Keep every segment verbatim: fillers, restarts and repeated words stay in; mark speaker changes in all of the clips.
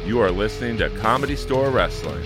Speaker 1: You are listening to Comedy Store Wrestling.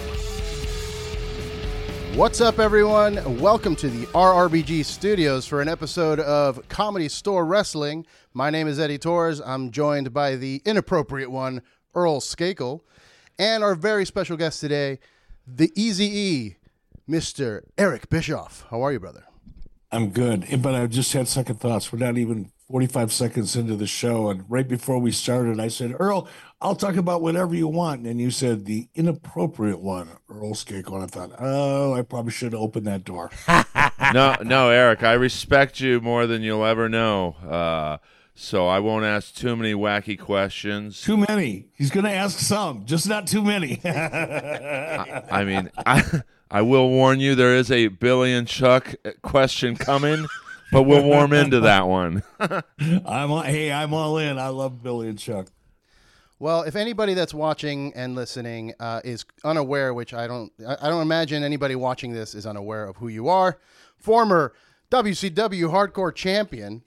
Speaker 2: What's up, everyone? Welcome to the R R B G Studios for an episode of Comedy Store Wrestling. My name is Eddie Torres. I'm joined by the inappropriate one, Earl Skakel, and our very special guest today, the Eazy-E, Mister Eric Bischoff. How are you, brother?
Speaker 3: I'm good, but I just had second thoughts. We're not even forty-five seconds into the show, and right before we started, I said, Earl, I'll talk about whatever you want. And you said the inappropriate one, Earl Skakel. And I thought, oh, I probably should open that door.
Speaker 1: no, no, Eric, I respect you more than you'll ever know. Uh, so I won't ask too many wacky questions.
Speaker 3: Too many. He's going to ask some, just not too many.
Speaker 1: I, I mean, I, I will warn you, there is a Billy and Chuck question coming, but we'll warm into that one.
Speaker 3: I'm all, hey, I'm all in. I love Billy and Chuck.
Speaker 2: Well, if anybody that's watching and listening uh, is unaware, which I don't, I don't imagine anybody watching this is unaware of who you are, former W C W Hardcore Champion,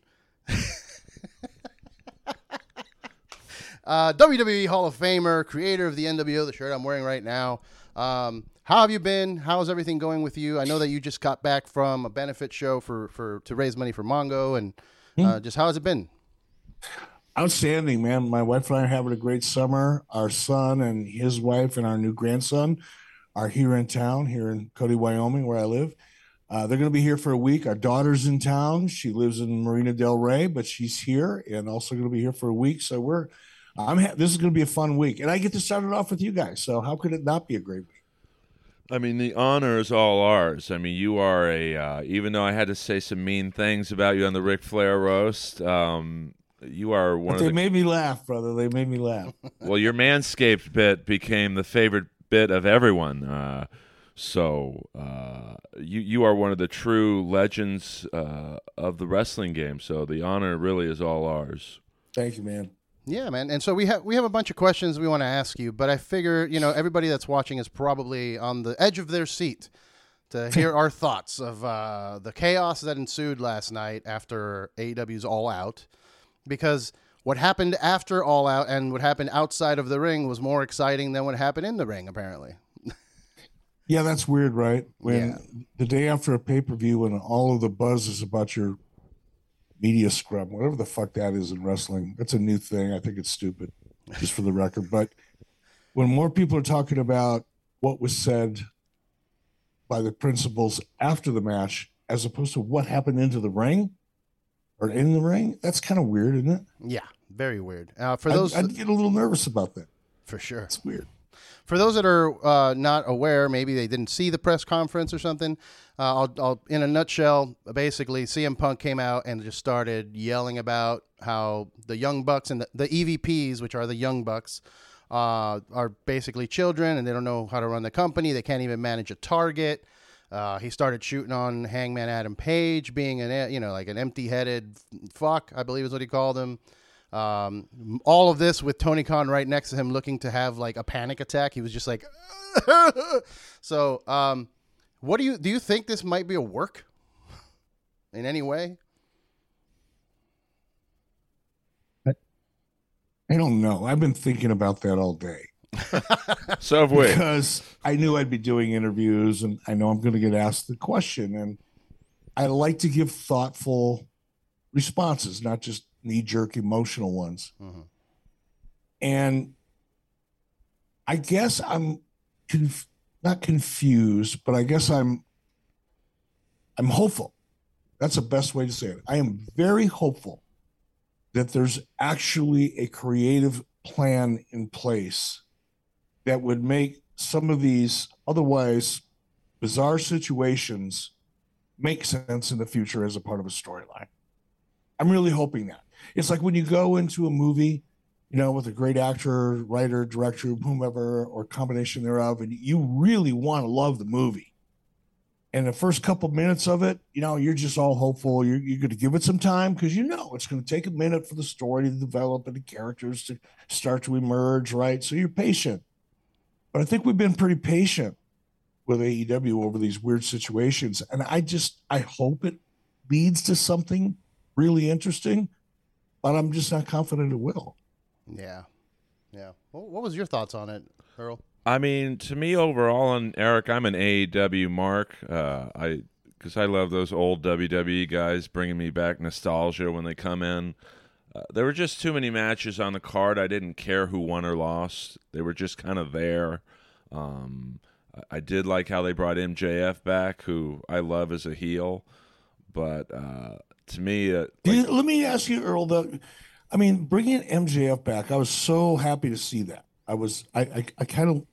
Speaker 2: uh, W W E Hall of Famer, creator of the N W O, the shirt I'm wearing right now. Um, how have you been? How's everything going with you? I know that you just got back from a benefit show for, for to raise money for Mongo, and uh, just how has it been?
Speaker 3: Outstanding, man. My wife and I are having a great summer. Our son and his wife and our new grandson are here in town, here in Cody, Wyoming, where I live. Uh, they're going to be here for a week. Our daughter's in town. She lives in Marina Del Rey, but she's here and also going to be here for a week. So we're, I'm. Ha- this is going to be a fun week, and I get to start it off with you guys. So how could it not be a great week?
Speaker 1: I mean, the honor is all ours. I mean, you are a. Uh, even though I had to say some mean things about you on the Ric Flair roast. Um, You are one
Speaker 3: but
Speaker 1: of
Speaker 3: they
Speaker 1: the...
Speaker 3: made me laugh, brother. They made me laugh.
Speaker 1: Well, your Manscaped bit became the favorite bit of everyone. Uh, so uh, you you are one of the true legends uh, of the wrestling game. So the honor really is all ours.
Speaker 3: Thank you, man.
Speaker 2: Yeah, man. And so we have we have a bunch of questions we want to ask you, but I figure, you know, everybody that's watching is probably on the edge of their seat to hear our thoughts of uh, the chaos that ensued last night after A E W's All Out. Because what happened after All Out and what happened outside of the ring was more exciting than what happened in the ring, apparently.
Speaker 3: Yeah, that's weird, right? When
Speaker 2: Yeah.
Speaker 3: the day after a pay-per-view when all of the buzz is about your media scrum, whatever the fuck that is in wrestling, that's a new thing. I think it's stupid, just for the record. But when more people are talking about what was said by the principals after the match, as opposed to what happened into the ring, or in the ring, that's kind of weird, isn't it?
Speaker 2: Yeah, very weird. Uh, for those,
Speaker 3: I'd, I'd get a little nervous about that.
Speaker 2: for sure,
Speaker 3: It's weird.
Speaker 2: For those that are uh, not aware, maybe they didn't see the press conference or something. Uh, I'll, I'll, in a nutshell, basically, C M Punk came out and just started yelling about how the Young Bucks and the, the E V Ps, which are the Young Bucks, uh, are basically children and they don't know how to run the company. They can't even manage a target. Uh, he started shooting on Hangman Adam Page, being an, you know, like an empty-headed fuck, I believe is what he called him. Um, all of this with Tony Khan right next to him, looking to have like a panic attack. He was just like, so. Um, what do you do? You think this might be a work in any way?
Speaker 3: I, I don't know. I've been thinking about that all day.
Speaker 1: So have we.
Speaker 3: Because I knew I'd be doing interviews and I know I'm going to get asked the question. And I like to give thoughtful responses, not just knee-jerk emotional ones. Mm-hmm. And I guess I'm conf- not confused, but I guess I'm I'm hopeful. That's the best way to say it. I am very hopeful that there's actually a creative plan in place that would make some of these otherwise bizarre situations make sense in the future as a part of a storyline. I'm really hoping that. It's like when you go into a movie, you know, with a great actor, writer, director, whomever, or combination thereof, and you really want to love the movie. And the first couple minutes of it, you know, you're just all hopeful. You're, you're going to give it some time because you know it's going to take a minute for the story to develop and the characters to start to emerge, right? So you're patient. But I think we've been pretty patient with A E W over these weird situations. And I just, I hope it leads to something really interesting, but I'm just not confident it will.
Speaker 2: Yeah. Yeah. Well, what was your thoughts on it, Earl?
Speaker 1: I mean, to me overall, and Eric, I'm an A E W mark. Uh, I because I love those old W W E guys bringing me back nostalgia when they come in. Uh, there were just too many matches on the card. I didn't care who won or lost. They were just kind of there. Um, I, I did like how they brought M J F back, who I love as a heel. But uh, to me, uh,
Speaker 3: like, let me ask you, Earl. The, I mean, bringing M J F back, I was so happy to see that. I was, I, I, I kind of,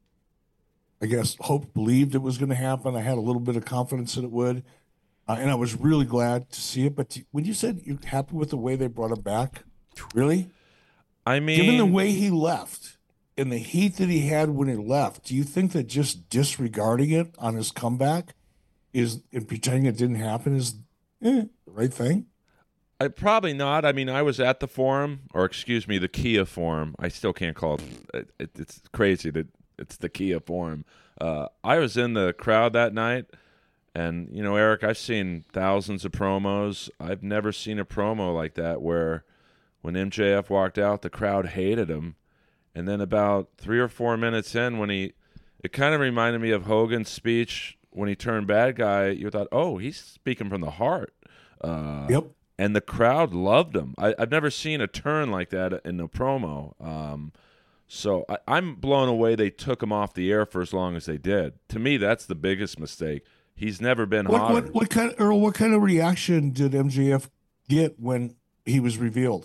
Speaker 3: I guess, hoped, believed it was going to happen. I had a little bit of confidence that it would, uh, and I was really glad to see it. But t- when you said you're happy with the way they brought him back, really?
Speaker 1: I mean,
Speaker 3: given the way he left and the heat that he had when he left, do you think that just disregarding it on his comeback is and pretending it didn't happen is eh, the right thing?
Speaker 1: I probably not. I mean, I was at the forum, or excuse me, the Kia forum. I still can't call it. it, it it's crazy that it's the Kia forum. Uh, I was in the crowd that night, and you know, Eric, I've seen thousands of promos. I've never seen a promo like that where, when M J F walked out, the crowd hated him, and then about three or four minutes in, when he, it kind of reminded me of Hogan's speech when he turned bad guy. You thought, oh, he's speaking from the heart. Uh,
Speaker 3: yep.
Speaker 1: And the crowd loved him. I, I've never seen a turn like that in a promo. Um, so I, I'm blown away they took him off the air for as long as they did. To me, that's the biggest mistake. He's never been
Speaker 3: what,
Speaker 1: hotter.
Speaker 3: What, what kind of, Earl, what kind of reaction did M J F get when he was revealed?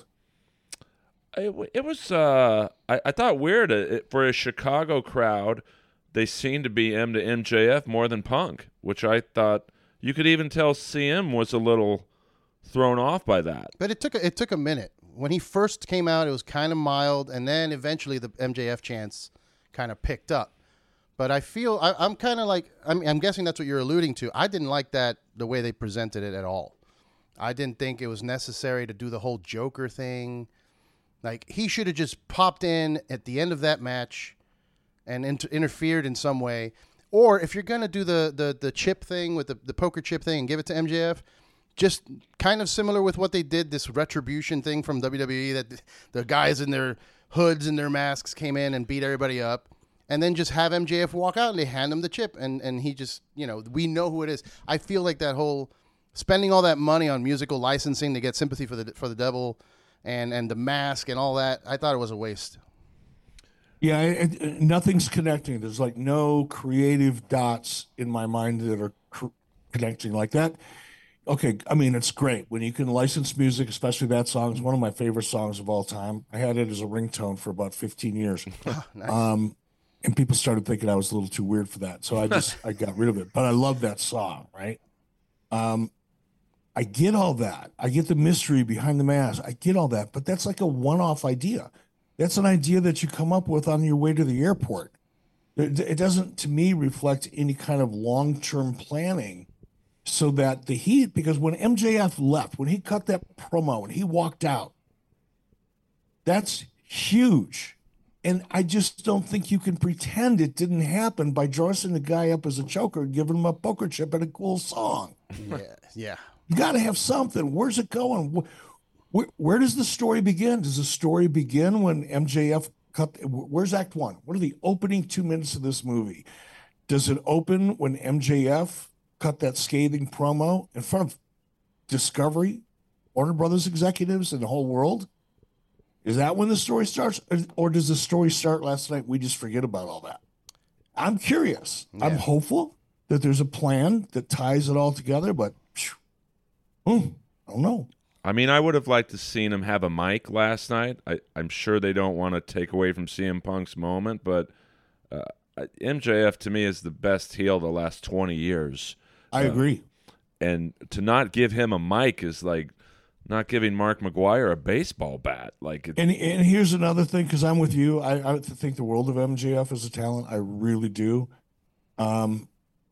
Speaker 1: It, it was, uh, I, I thought weird. It, for a Chicago crowd, they seemed to be M to M J F more than Punk, which I thought you could even tell C M was a little thrown off by that.
Speaker 2: But it took a, it took a minute. When he first came out, it was kind of mild, and then eventually the M J F chants kind of picked up. But I feel I, I'm kind of like I'm, I'm guessing that's what you're alluding to. I didn't like that the way they presented it at all. I didn't think it was necessary to do the whole Joker thing. Like, he should have just popped in at the end of that match and inter- interfered in some way. Or if you're gonna do the the the chip thing with the the poker chip thing and give it to M J F. Just kind of similar with what they did, this retribution thing from W W E, that the guys in their hoods and their masks came in and beat everybody up, and then just have M J F walk out and they hand him the chip, and, and he just, you know, we know who it is. I feel like that whole spending all that money on musical licensing to get sympathy for the for the devil and, and the mask and all that, I thought it was a waste.
Speaker 3: Yeah, it, it, nothing's connecting. There's like no creative dots in my mind that are cr- connecting like that. Okay, I mean, it's great when you can license music, especially that song. It's one of my favorite songs of all time. I had it as a ringtone for about fifteen years.
Speaker 2: Oh, nice.
Speaker 3: Um, and people started thinking I was a little too weird for that. So I just, I got rid of it. But I love that song, right? Um, I get all that. I get the mystery behind the mask. I get all that. But that's like a one-off idea. That's an idea that you come up with on your way to the airport. It, it doesn't, to me, reflect any kind of long-term planning. So that the heat, because when M J F left, when he cut that promo and he walked out, that's huge. And I just don't think you can pretend it didn't happen by dressing the guy up as a choker and giving him a poker chip and a cool song.
Speaker 2: Yeah, yeah.
Speaker 3: You got to have something. Where's it going? Where, where does the story begin? Does the story begin when M J F cut? Where's Act One? What are the opening two minutes of this movie? Does it open when M J F cut that scathing promo in front of Discovery, Warner Brothers executives, and the whole world? Is that when the story starts? Or, or does the story start last night? We just forget about all that. I'm curious. Yeah. I'm hopeful that there's a plan that ties it all together, but hmm, I don't know.
Speaker 1: I mean, I would have liked to seen him have a mic last night. I, I'm sure they don't want to take away from C M Punk's moment, but uh, M J F to me is the best heel the last twenty years.
Speaker 3: I agree.
Speaker 1: Uh, and to not give him a mic is like not giving Mark McGuire a baseball bat. Like,
Speaker 3: and and here's another thing, because I'm with you. I, I think the world of M J F as a talent. I really do. Um,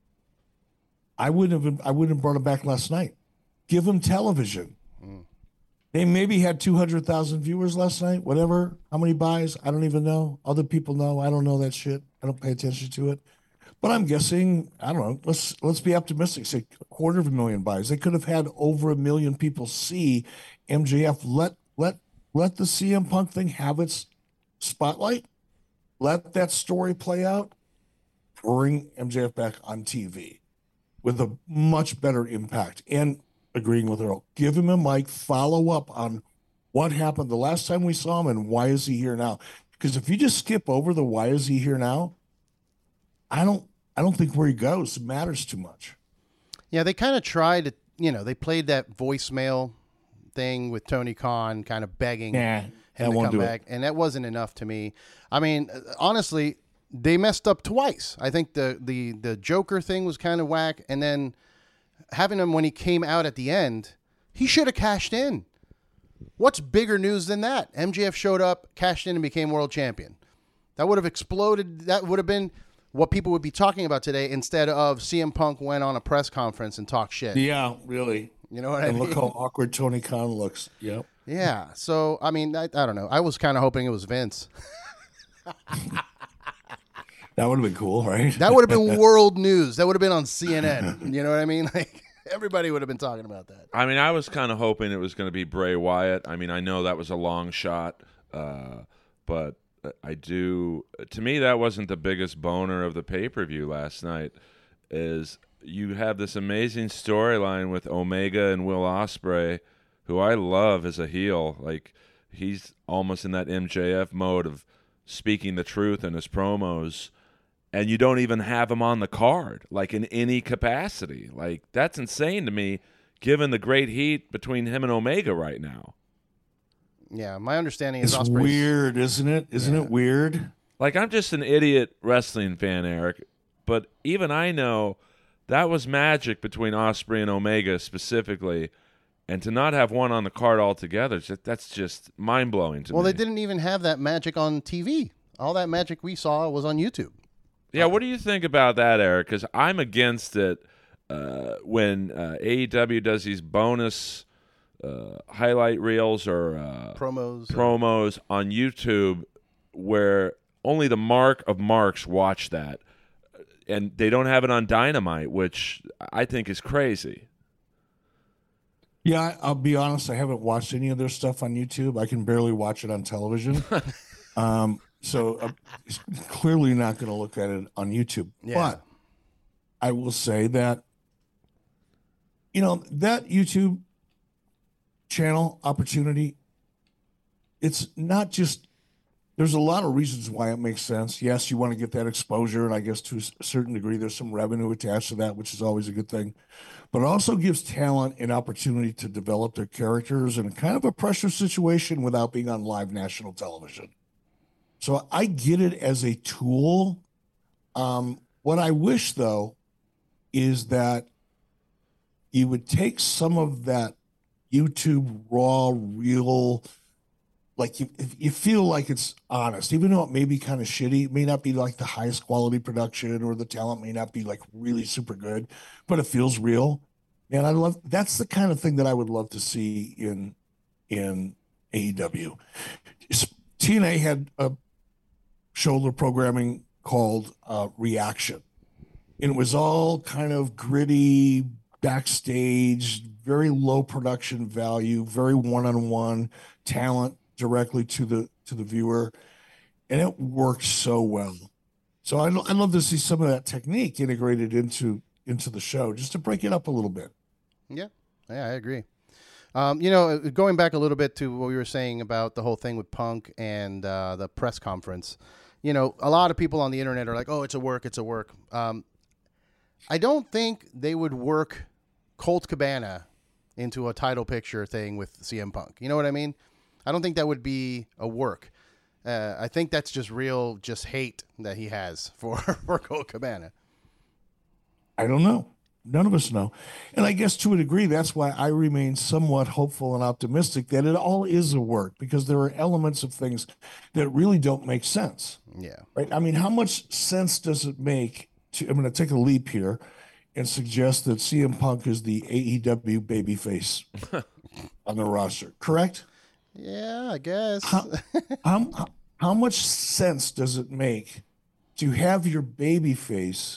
Speaker 3: I wouldn't have. I wouldn't have brought him back last night. Give him television. Mm. They maybe had two hundred thousand viewers last night. Whatever. How many buys? I don't even know. Other people know. I don't know that shit. I don't pay attention to it. But I'm guessing, I don't know, let's let's be optimistic, say a quarter of a million buys. They could have had over a million people see M J F. Let let let the C M Punk thing have its spotlight, let that story play out, bring M J F back on T V with a much better impact. And agreeing with Earl, give him a mic, follow up on what happened the last time we saw him and why is he here now? Because if you just skip over the why is he here now, I don't I don't think where he goes matters too much.
Speaker 2: Yeah, they kind of tried to, you know, they played that voicemail thing with Tony Khan kind of begging
Speaker 3: Nah,
Speaker 2: him to come back, and that wasn't enough to me. I mean, honestly, they messed up twice. I think the the the Joker thing was kind of whack, and then having him when he came out at the end, he should have cashed in. What's bigger news than that? M J F showed up, cashed in, and became world champion. That would have exploded. That would have been what people would be talking about today instead of C M Punk went on a press conference and talked shit.
Speaker 3: Yeah, really.
Speaker 2: You know what
Speaker 3: and
Speaker 2: I mean?
Speaker 3: Look how awkward Tony Khan looks. Yep.
Speaker 2: Yeah. So, I mean, I, I don't know. I was kind of hoping it was Vince.
Speaker 3: That would have been cool, right?
Speaker 2: That would have been world news. That would have been on C N N. You know what I mean? Like, everybody would have been talking about that.
Speaker 1: I mean, I was kind of hoping it was going to be Bray Wyatt. I mean, I know that was a long shot, uh, but I do. To me, that wasn't the biggest boner of the pay-per-view last night. Is you have this amazing storyline with Omega and Will Ospreay, who I love as a heel. Like, he's almost in that M J F mode of speaking the truth in his promos. And you don't even have him on the card, like in any capacity. Like, that's insane to me, given the great heat between him and Omega right now.
Speaker 2: Yeah, my understanding
Speaker 3: is
Speaker 2: it's
Speaker 3: Ospreay's... weird, isn't it? Isn't yeah. it weird?
Speaker 1: Like, I'm just an idiot wrestling fan, Eric, but even I know that was magic between Ospreay and Omega specifically, and to not have one on the card altogether, that's just mind-blowing to
Speaker 2: well,
Speaker 1: me.
Speaker 2: Well, they didn't even have that magic on T V. All that magic we saw was on YouTube.
Speaker 1: Yeah, what do you think about that, Eric? Because I'm against it uh, when uh, A E W does these bonus uh, highlight reels or uh,
Speaker 2: promos
Speaker 1: promos or... on YouTube where only the mark of marks watch that, and they don't have it on Dynamite, which I think is crazy.
Speaker 3: Yeah, I'll be honest. I haven't watched any of their stuff on YouTube. I can barely watch it on television. um So uh, clearly not going to look at it on YouTube. Yeah. But I will say that, you know, that YouTube channel opportunity, it's not just, there's a lot of reasons why it makes sense. Yes, you want to get that exposure, and I guess to a certain degree there's some revenue attached to that, which is always a good thing. But it also gives talent an opportunity to develop their characters in kind of a pressure situation without being on live national television. So I get it as a tool. Um, what I wish, though, is that you would take some of that YouTube raw, real, like you, you feel like it's honest, even though it may be kind of shitty. It may not be like the highest quality production, or the talent may not be like really super good, but it feels real. And I love, that's the kind of thing that I would love to see in, in A E W. T N A had a shoulder programming called uh, Reaction. And it was all kind of gritty, backstage, very low production value, very one-on-one talent directly to the to the viewer. And it worked so well. So I I'd love to see some of that technique integrated into into the show, just to break it up a little bit.
Speaker 2: Yeah, yeah, I agree. Um, you know, going back a little bit to what we were saying about the whole thing with Punk and uh, the press conference, you know, a lot of people on the internet are like, oh, it's a work, it's a work. Um, I don't think they would work Colt Cabana into a title picture thing with C M Punk. You know what I mean? I don't think that would be a work. Uh, I think that's just real, just hate that he has for, for Colt Cabana.
Speaker 3: I don't know. None of us know. And I guess to a degree, that's why I remain somewhat hopeful and optimistic that it all is a work, because there are elements of things that really don't make sense.
Speaker 2: Yeah.
Speaker 3: Right. I mean, how much sense does it make to, I'm going to take a leap here and suggest that C M Punk is the A E W babyface on the roster, correct?
Speaker 2: Yeah, I guess.
Speaker 3: How, how, how much sense does it make to have your babyface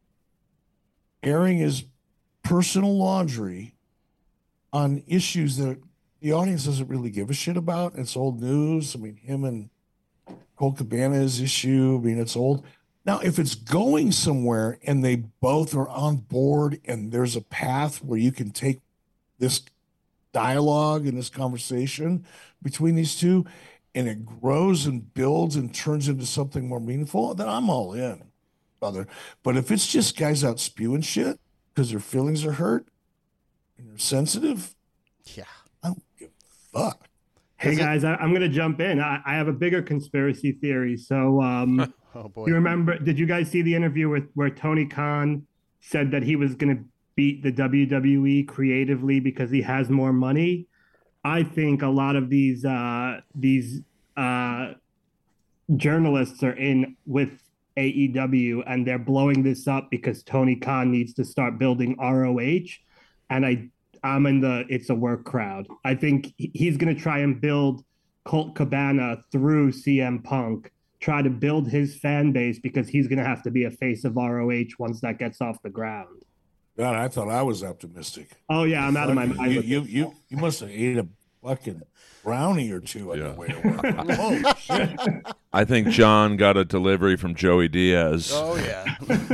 Speaker 3: airing his personal laundry on issues that the audience doesn't really give a shit about? It's old news. I mean, him and Colt Cabana's issue. I mean, it's old. Now, if it's going somewhere and they both are on board and there's a path where you can take this dialogue and this conversation between these two and it grows and builds and turns into something more meaningful, then I'm all in, brother. But if it's just guys out spewing shit because their feelings are hurt and they're sensitive,
Speaker 2: yeah,
Speaker 3: I don't give a fuck.
Speaker 4: Hey guys, I, I'm going to jump in. I, I have a bigger conspiracy theory. So, um,
Speaker 2: oh boy,
Speaker 4: you remember? Did you guys see the interview with where Tony Khan said that he was going to beat the W W E creatively because he has more money? I think a lot of these uh, these uh, journalists are in with A E W and they're blowing this up because Tony Khan needs to start building R O H, and I. I'm in the it's a work crowd. I think he's going to try and build Colt Cabana through C M Punk, try to build his fan base because he's going to have to be a face of R O H once that gets off the ground.
Speaker 3: God, I thought I was optimistic.
Speaker 4: Oh, yeah, I'm out of my mind.
Speaker 3: You, you, you, you must have ate a fucking brownie or two on
Speaker 1: Yeah.
Speaker 3: the way to work. Oh, shit.
Speaker 1: I think John got a delivery from Joey Diaz.
Speaker 2: oh yeah.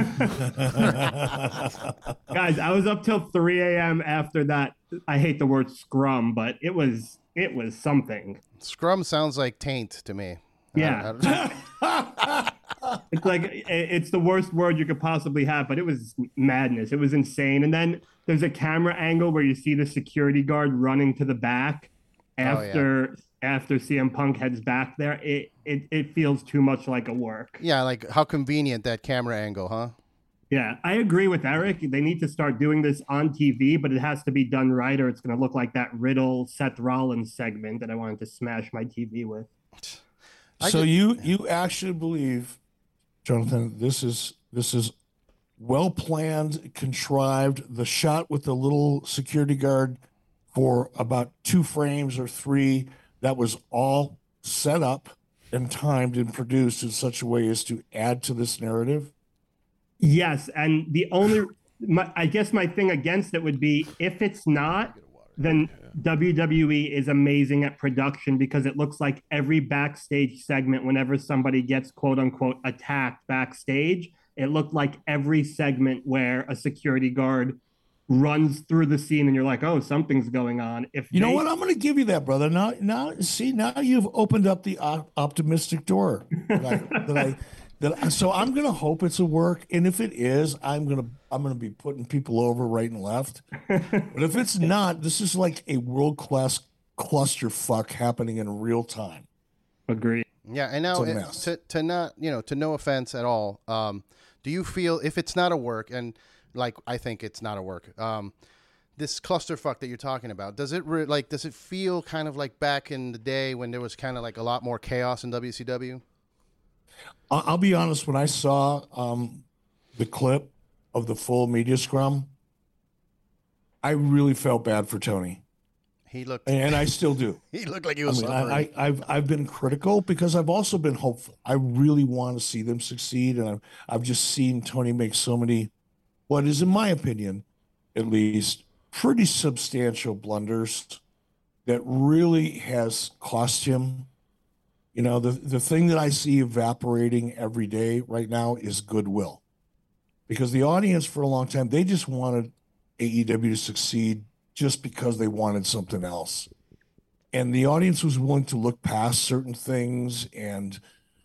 Speaker 4: Guys, I was up till three a.m. after that. I hate the word scrum, but it was it was something.
Speaker 2: Scrum sounds like taint to me. I
Speaker 4: Yeah.
Speaker 2: don't- I don't-
Speaker 4: It's like it- it's the worst word you could possibly have, but it was madness. It was insane. And then there's a camera angle where you see the security guard running to the back after after C M Punk heads back there. It it it feels too much like a work.
Speaker 2: yeah, like how convenient that camera angle, huh?
Speaker 4: Yeah, I agree with Eric. They need to start doing this on T V, but it has to be done right, or it's going to look like that Riddle Seth Rollins segment that I wanted to smash my T V with.
Speaker 2: I
Speaker 3: So
Speaker 2: get-
Speaker 3: you you actually believe, Jonathan, this is this is well planned, contrived. The shot with the little security guard for about two frames or three, that was all set up and timed and produced in such a way as to add to this narrative.
Speaker 4: Yes, and the only, my, I guess my thing against it would be if it's not, then W W E is amazing at production because it looks like every backstage segment, whenever somebody gets quote unquote attacked backstage, it looked like every segment where a security guard runs through the scene and you're like, oh, something's going on. If
Speaker 3: You know
Speaker 4: they-
Speaker 3: what? I'm going to give you that, brother. Now, now, see, now you've opened up the op- optimistic door. That I, that I, that I, so I'm going to hope it's a work, and if it is, I'm going to I'm going to be putting people over right and left. But if it's not, this is like a world class clusterfuck happening in real time.
Speaker 4: Agree.
Speaker 2: Yeah, and now
Speaker 3: It's a
Speaker 2: it-
Speaker 3: mess.
Speaker 2: to to not you know to no offense at all. Um, do you feel if it's not a work, and like I think it's not a work, um, this clusterfuck that you're talking about, does it re- like does it feel kind of like back in the day when there was kind of like a lot more chaos in W C W?
Speaker 3: I- I'll be honest. When I saw um, the clip of the full media scrum, I really felt bad for Tony,
Speaker 2: He looked
Speaker 3: and I still do.
Speaker 2: he looked like he
Speaker 3: I
Speaker 2: was
Speaker 3: mean,
Speaker 2: suffering.
Speaker 3: I, I, I've I've been critical because I've also been hopeful. I really want to see them succeed, and I've I've just seen Tony make so many, what is in my opinion, at least, pretty substantial blunders that really has cost him. You know, the the thing that I see evaporating every day right now is goodwill, because the audience for a long time they just wanted A E W to succeed just because they wanted something else. And the audience was willing to look past certain things and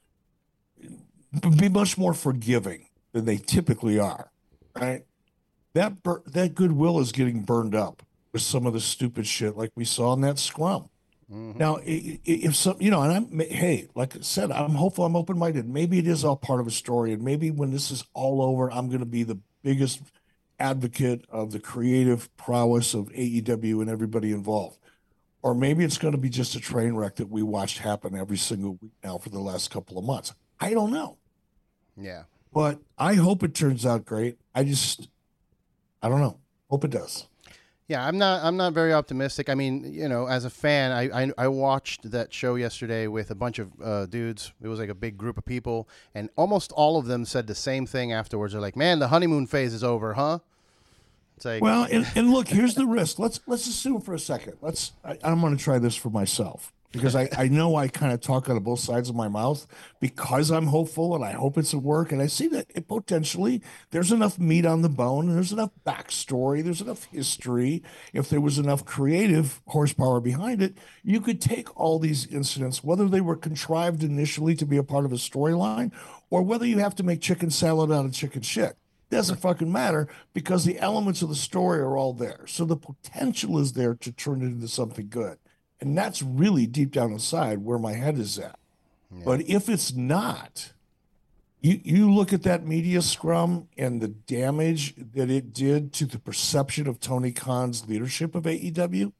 Speaker 3: be much more forgiving than they typically are, right? That bur- that goodwill is getting burned up with some of the stupid shit like we saw in that scrum. Now, i- i- if some, you know, and I'm, hey, like I said, I'm hopeful, I'm open-minded. Maybe it is all part of a story, and maybe when this is all over, I'm going to be the biggest advocate of the creative prowess of A E W and everybody involved. Or maybe it's going to be just a train wreck that we watched happen every single week now for the last couple of months. I don't know,
Speaker 2: yeah.
Speaker 3: but I hope it turns out great. I just, I don't know. Hope it does.
Speaker 2: Yeah, I'm not. I'm not very optimistic. I mean, you know, as a fan, I I, I watched that show yesterday with a bunch of uh, dudes. It was like a big group of people, and almost all of them said the same thing afterwards. They're like, "Man, the honeymoon phase is over, huh?" It's like,
Speaker 3: Well, and, and look, here's the risk. Let's let's assume for a second. Let's. I, I'm going to try this for myself. because I, I know I kind of talk out of both sides of my mouth because I'm hopeful and I hope it's a work. And I see that it potentially there's enough meat on the bone and there's enough backstory, there's enough history. If there was enough creative horsepower behind it, you could take all these incidents, whether they were contrived initially to be a part of a storyline or whether you have to make chicken salad out of chicken shit. Doesn't fucking matter because the elements of the story are all there. So the potential is there to turn it into something good. And that's really deep down inside where my head is at. Yeah. But if it's not, you, you look at that media scrum and the damage that it did to the perception of Tony Khan's leadership of A E W.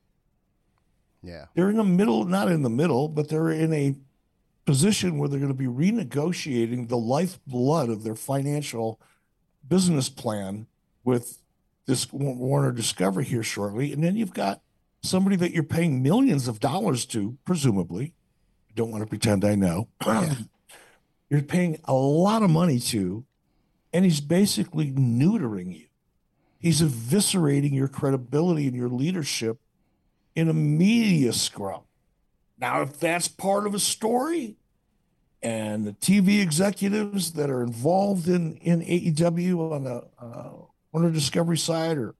Speaker 2: Yeah.
Speaker 3: They're in the middle, not in the middle, but they're in a position where they're going to be renegotiating the lifeblood of their financial business plan with this Warner Discovery here shortly. And then you've got somebody that you're paying millions of dollars to, presumably. I don't want to pretend I know. You're paying a lot of money to, and he's basically neutering you. He's eviscerating your credibility and your leadership in a media scrum. Now, if that's part of a story, and the T V executives that are involved in, in A E W on the uh, Warner Discovery side are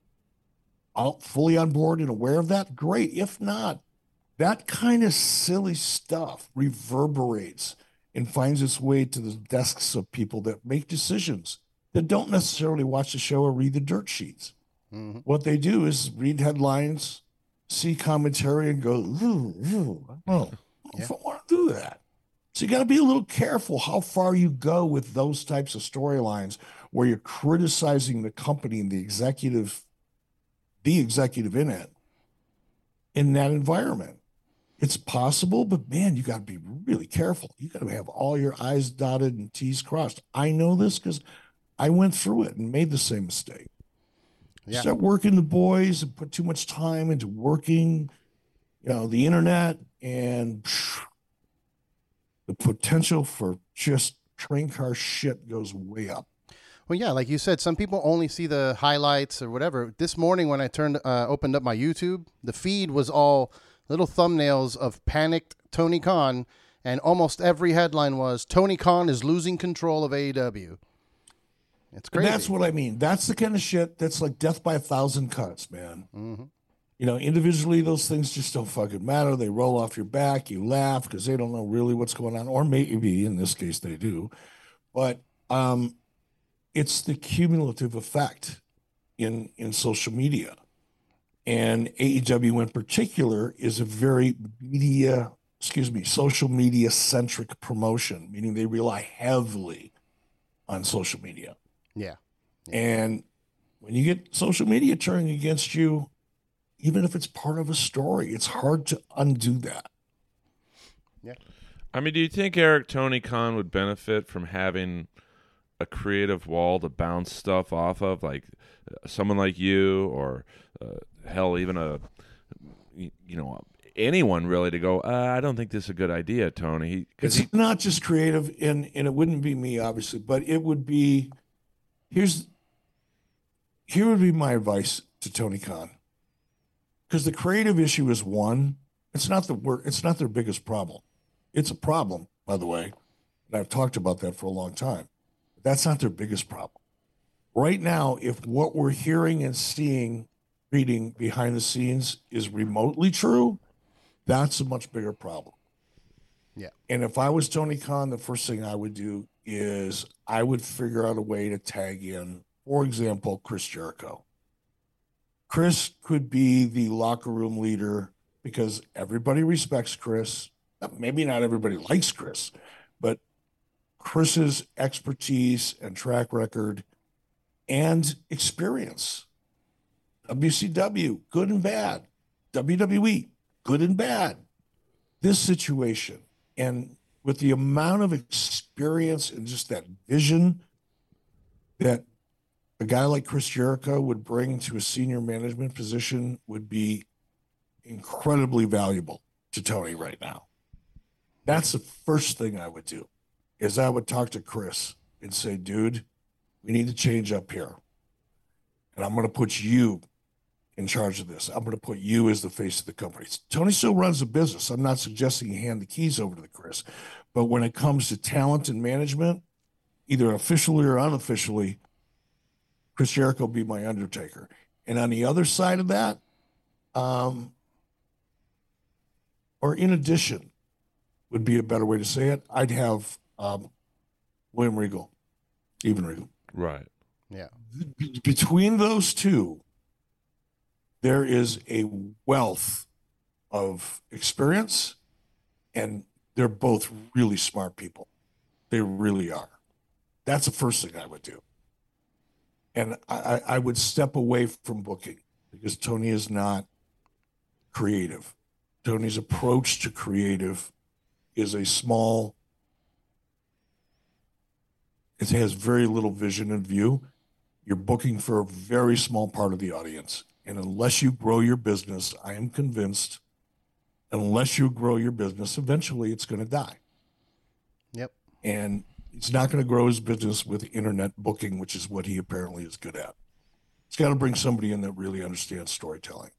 Speaker 3: all fully on board and aware of that, great. If not, that kind of silly stuff reverberates and finds its way to the desks of people that make decisions that don't necessarily watch the show or read the dirt sheets. Mm-hmm. What they do is read headlines, see commentary, and go, ooh, ooh, I don't yeah. want to do that. So you got to be a little careful how far you go with those types of storylines where you're criticizing the company and the executive, the executive in it, in that environment. It's possible, but man, you got to be really careful. You got to have all your I's dotted and T's crossed. I know this because I went through it and made the same mistake. Yeah. Start working the boys and put too much time into working, you know, the internet, and phew, the potential for just train car shit goes way up.
Speaker 2: Well, yeah, like you said, some people only see the highlights or whatever. This morning when I turned, uh, opened up my YouTube, the feed was all little thumbnails of panicked Tony Khan, and almost every headline was Tony Khan is losing control of A E W. It's crazy.
Speaker 3: And that's what I mean. That's the kind of shit that's like death by a thousand cuts, man. Mm-hmm. You know, individually, those things just don't fucking matter. They roll off your back. You laugh because they don't know really what's going on, or maybe in this case they do. But um, it's the cumulative effect in in social media, and A E W in particular is a very media, excuse me, social media centric promotion, meaning they rely heavily on social media.
Speaker 2: Yeah. yeah.
Speaker 3: And when you get social media turning against you, even if it's part of a story, it's hard to undo that.
Speaker 2: Yeah.
Speaker 1: I mean, do you think Eric Tony Khan would benefit from having a creative wall to bounce stuff off of, like uh, someone like you, or uh, hell, even a, you know, anyone really, to go, uh, I don't think this is a good idea, Tony?
Speaker 3: It's
Speaker 1: he-
Speaker 3: not just creative, and, and it wouldn't be me, obviously, but it would be, here's, here would be my advice to Tony Khan. Because the creative issue is one, it's not the work, it's not their biggest problem. It's a problem, by the way, and I've talked about that for a long time. But that's not their biggest problem. Right now, if what we're hearing and seeing, reading behind the scenes is remotely true, that's a much bigger problem.
Speaker 2: Yeah.
Speaker 3: And if I was Tony Khan, the first thing I would do is I would figure out a way to tag in, for example, Chris Jericho. Chris could be the locker room leader because everybody respects Chris. Maybe not everybody likes Chris, but Chris's expertise and track record and experience. W C W, good and bad. W W E, good and bad. This situation, and with the amount of experience and just that vision that a guy like Chris Jericho would bring to a senior management position, would be incredibly valuable to Tony right now. That's the first thing I would do, is I would talk to Chris and say, dude, we need to change up here. And I'm going to put you in charge of this. I'm going to put you as the face of the company. Tony still runs the business. I'm not suggesting you hand the keys over to the Chris, but when it comes to talent and management, either officially or unofficially, Chris Jericho will be my Undertaker. And on the other side of that, um, or in addition, would be a better way to say it, I'd have um, William Regal, even Regal.
Speaker 1: Right.
Speaker 2: Yeah.
Speaker 3: Between those two, there is a wealth of experience, and they're both really smart people. They really are. That's the first thing I would do. And I, I would step away from booking because Tony is not creative. Tony's approach to creative is a small, it has very little vision and view. You're booking for a very small part of the audience. And unless you grow your business, I am convinced, unless you grow your business, eventually it's going to die.
Speaker 2: Yep.
Speaker 3: And he's not going to grow his business with internet booking, which is what he apparently is good at. He's got to bring somebody in that really understands storytelling.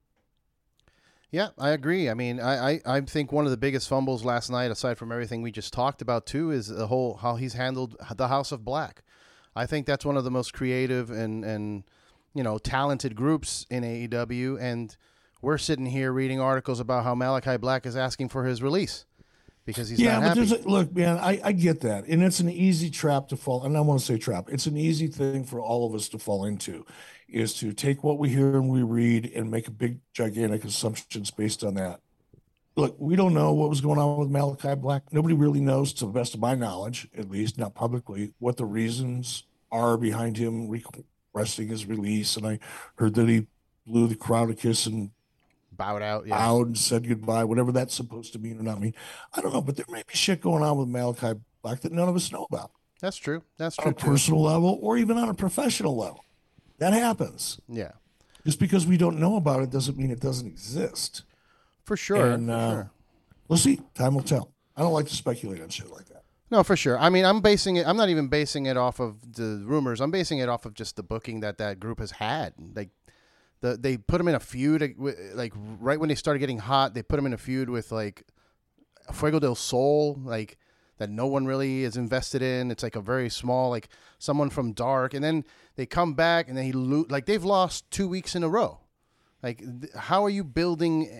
Speaker 2: Yeah, I agree. I mean, I, I, I think one of the biggest fumbles last night, aside from everything we just talked about too, is the whole how he's handled the House of Black. I think that's one of the most creative and, and you know, talented groups in A E W, and we're sitting here reading articles about how Malachi Black is asking for his release because he's
Speaker 3: yeah,
Speaker 2: not
Speaker 3: but
Speaker 2: happy.
Speaker 3: There's a, look, man, I, I get that, and it's an easy trap to fall. And I want to say trap. It's an easy thing for all of us to fall into, is to take what we hear and we read and make a big, gigantic assumptions based on that. Look, we don't know what was going on with Malachi Black. Nobody really knows, to the best of my knowledge, at least not publicly, what the reasons are behind him requesting his release. And I heard that he blew the crowd a kiss and
Speaker 2: bowed out, yeah.
Speaker 3: bowed and said goodbye, whatever that's supposed to mean or not mean. I don't know, but there may be shit going on with Malachi Black that none of us know about.
Speaker 2: That's true. That's true.
Speaker 3: On a
Speaker 2: too.
Speaker 3: personal level or even on a professional level. That happens.
Speaker 2: Yeah.
Speaker 3: Just because we don't know about it doesn't mean it doesn't exist.
Speaker 2: For sure.
Speaker 3: And
Speaker 2: for
Speaker 3: uh,
Speaker 2: sure.
Speaker 3: we'll see. Time will tell. I don't like to speculate on shit like that.
Speaker 2: No, for sure. I mean, I'm basing it. I'm not even basing it off of the rumors. I'm basing it off of just the booking that that group has had. Like, the they put them in a feud. Like right when they started getting hot, they put them in a feud with like Fuego del Sol, like that no one really is invested in. It's like a very small, like someone from Dark, and then they come back and then he lo- like they've lost two weeks in a row. Like, th- how are you building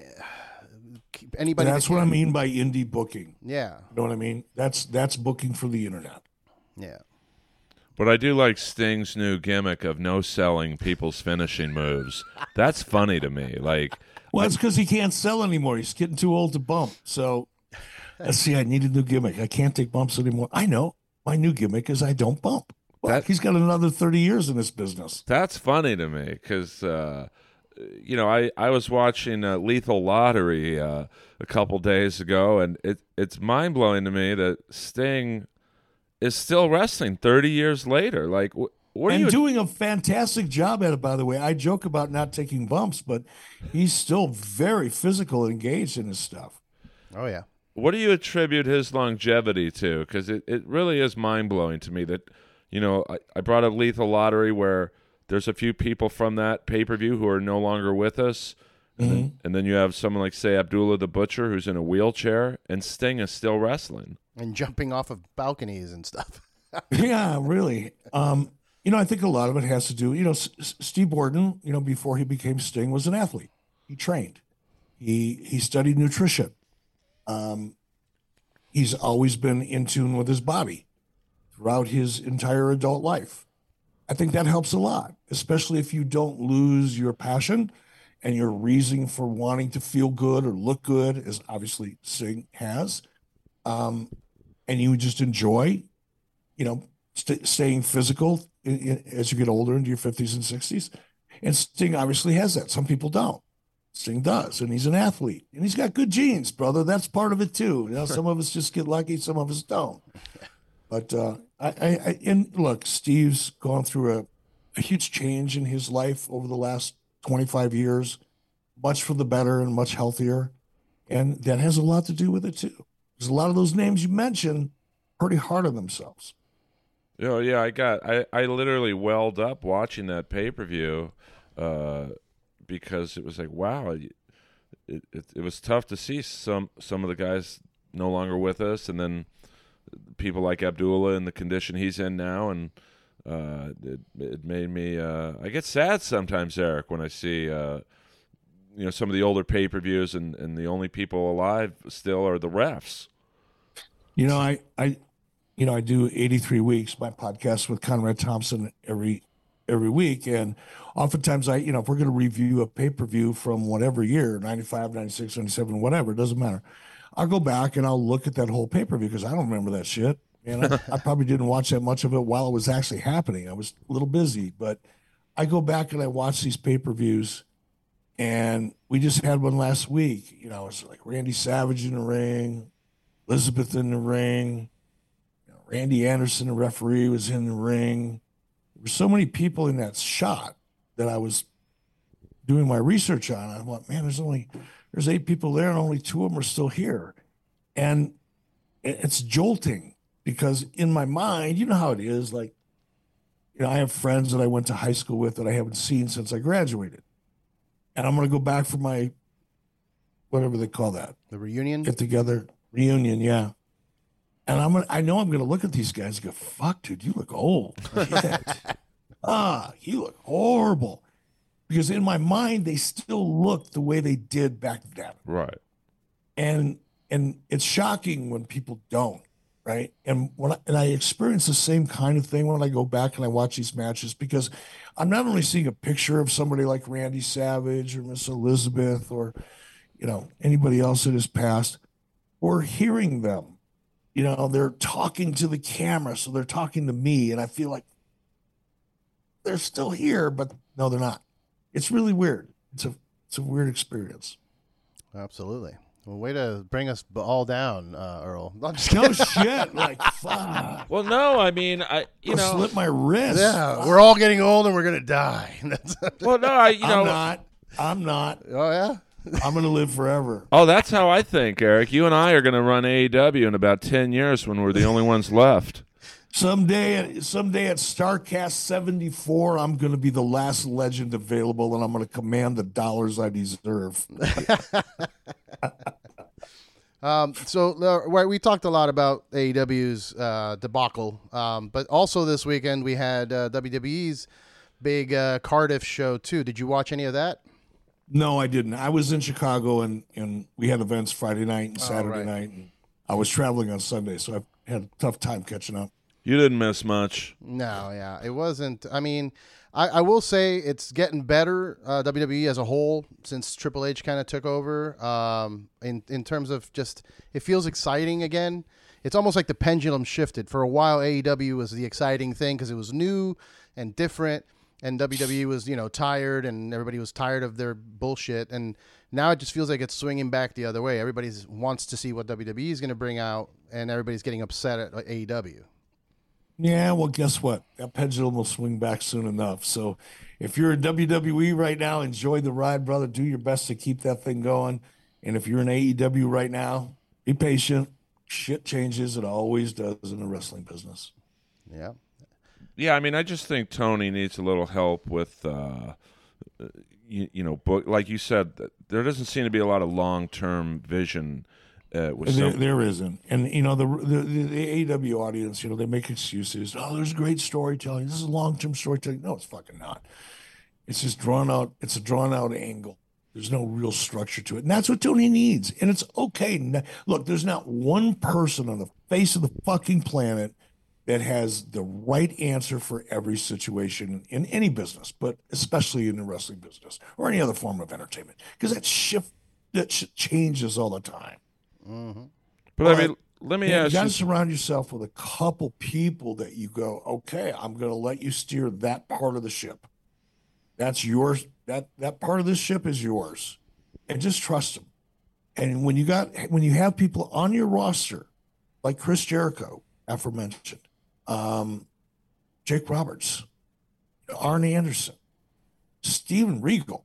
Speaker 2: anybody?
Speaker 3: And that's
Speaker 2: that
Speaker 3: what I mean by indie booking.
Speaker 2: Yeah.
Speaker 3: You know what I mean? That's that's booking for the internet.
Speaker 2: Yeah.
Speaker 1: But I do like Sting's new gimmick of no selling people's finishing moves. That's funny to me. Like,
Speaker 3: well, it's because he can't sell anymore. He's getting too old to bump. So, let's see, I need a new gimmick. I can't take bumps anymore. I know. My new gimmick is I don't bump. Well,
Speaker 1: That-
Speaker 3: he's got another thirty years in this business.
Speaker 1: that's funny to me because, uh, you know, I, I was watching uh, Lethal Lottery uh, a couple days ago, and it it's mind-blowing to me that Sting is still wrestling thirty years later. Like, wh- what are
Speaker 3: And
Speaker 1: you
Speaker 3: doing a fantastic job at it, by the way. I joke about not taking bumps, but he's still very physical and engaged in his stuff.
Speaker 2: Oh yeah.
Speaker 1: What do you attribute his longevity to? Because it, it really is mind-blowing to me that, you know, I, I brought up Lethal Lottery where there's a few people from that pay-per-view who are no longer with us. And,
Speaker 3: Mm-hmm.
Speaker 1: then, and then you have someone like, say, Abdullah the Butcher, who's in a wheelchair, and Sting is still wrestling.
Speaker 2: And jumping off of balconies and stuff.
Speaker 3: Yeah, really. Um, you know, I think a lot of it has to do, you know, S- S- Steve Borden, you know, before he became Sting, was an athlete. He trained. He he studied nutrition. Um, he's always been in tune with his body throughout his entire adult life. I think that helps a lot, especially if you don't lose your passion and your reason for wanting to feel good or look good, as obviously Sting has. Um, and you just enjoy, you know, st- staying physical in, in, as you get older into your fifties and sixties. And Sting obviously has that. Some people don't. Sting does, and he's an athlete, and he's got good genes, brother. That's part of it too. You know, some of us just get lucky, some of us don't. But uh, I, I, I, and look, Steve's gone through a, a huge change in his life over the last twenty-five years, much for the better and much healthier, and that has a lot to do with it too. Because a lot of those names you mentioned pretty hard on themselves.
Speaker 1: Oh yeah, I got I, I literally welled up watching that pay per view uh, because it was like, wow, it, it it was tough to see some some of the guys no longer with us, and then people like Abdullah in the condition he's in now, and uh, it it made me uh, I get sad sometimes, Eric, when I see uh, you know some of the older pay per views, and, and the only people alive still are the refs.
Speaker 3: You know, I I you know I do eighty-three weeks, my podcast with Conrad Thompson every every week, and oftentimes I you know if we're going to review a pay per view from whatever year, ninety-five, ninety-six, ninety-seven, whatever, it doesn't matter. I'll go back and I'll look at that whole pay per view because I don't remember that shit. And I, I probably didn't watch that much of it while it was actually happening. I was a little busy, but I go back and I watch these pay per views. And we just had one last week. You know, it's like Randy Savage in the ring, Elizabeth in the ring, you know, Randy Anderson, the referee, was in the ring. There were so many people in that shot that I was doing my research on. I thought, man, there's only there's eight people there, and only two of them are still here, and it's jolting because in my mind, you know how it is. Like, you know, I have friends that I went to high school with that I haven't seen since I graduated, and I'm going to go back for my whatever they call that,
Speaker 2: the reunion,
Speaker 3: get together reunion, yeah. And I'm gonna, I know I'm going to look at these guys and go, fuck, dude, you look old. ah, you look horrible. Because in my mind, they still look the way they did back then.
Speaker 1: Right.
Speaker 3: And and it's shocking when people don't, right? And when I, and I experience the same kind of thing when I go back and I watch these matches, because I'm not only seeing a picture of somebody like Randy Savage or Miss Elizabeth or, you know, anybody else that has passed, or hearing them. You know, they're talking to the camera, so they're talking to me, and I feel like they're still here, but no, they're not. It's really weird. It's a it's a weird experience.
Speaker 2: Absolutely. Well, way to bring us all down, uh, Earl.
Speaker 3: I'm just no shit. Like, fuck.
Speaker 1: Well, no, I mean, I you
Speaker 3: I'll
Speaker 1: know,
Speaker 3: slip my wrist.
Speaker 2: Yeah,
Speaker 3: Fuck.
Speaker 2: we're all getting old and we're gonna die.
Speaker 1: well, no, I you know,
Speaker 3: I'm not. I'm not.
Speaker 2: Oh yeah.
Speaker 3: I'm gonna live forever.
Speaker 1: Oh, that's how I think, Eric. You and I are going to run A E W in about ten years when we're the only ones left.
Speaker 3: Someday, someday at StarCast seventy-four, I'm going to be the last legend available, and I'm going to command the dollars I deserve.
Speaker 2: um, so uh, we talked a lot about A E W's uh, debacle, um, but also this weekend we had uh, W W E's big uh, Cardiff show too. Did you watch any of that?
Speaker 3: No, I didn't. I was in Chicago, and, and we had events Friday night and Saturday
Speaker 2: oh, right.
Speaker 3: night, and I was traveling on Sunday, so I've had a tough time catching up.
Speaker 1: You didn't miss much.
Speaker 2: No, yeah, it wasn't. I mean, I, I will say it's getting better, uh, W W E as a whole, since Triple H kind of took over. Um, in in terms of just, it feels exciting again. It's almost like the pendulum shifted. For a while, A E W was the exciting thing because it was new and different, and W W E was, you know, tired, and everybody was tired of their bullshit. And now it just feels like it's swinging back the other way. Everybody wants to see what W W E is going to bring out, and everybody's getting upset at A E W.
Speaker 3: Yeah, well, guess what? That pendulum will swing back soon enough. So if you're in W W E right now, enjoy the ride, brother. Do your best to keep that thing going. And if you're in A E W right now, be patient. Shit changes. It always does in the wrestling business.
Speaker 2: Yeah.
Speaker 1: Yeah, I mean, I just think Tony needs a little help with, uh, you, you know, book. Like you said, there doesn't seem to be a lot of long-term vision. Uh, with
Speaker 3: there,
Speaker 1: some...
Speaker 3: there isn't. And, you know, the, the the A E W audience, you know, they make excuses. Oh, there's great storytelling. This is long-term storytelling. No, it's fucking not. It's just drawn out. It's a drawn-out angle. There's no real structure to it. And that's what Tony needs. And it's okay. Look, there's not one person on the face of the fucking planet that has the right answer for every situation in any business, but especially in the wrestling business or any other form of entertainment, because that shift, that shit changes all the time.
Speaker 2: Mm-hmm.
Speaker 1: But,
Speaker 3: but
Speaker 1: I mean, let me
Speaker 3: you
Speaker 1: ask
Speaker 3: you. got to
Speaker 1: you.
Speaker 3: surround yourself with a couple people that you go, okay, I'm going to let you steer that part of the ship. That's yours. That that part of this ship is yours, and just trust them. And when you got when you have people on your roster like Chris Jericho, aforementioned, um, Jake Roberts, Arn Anderson, Steven Regal,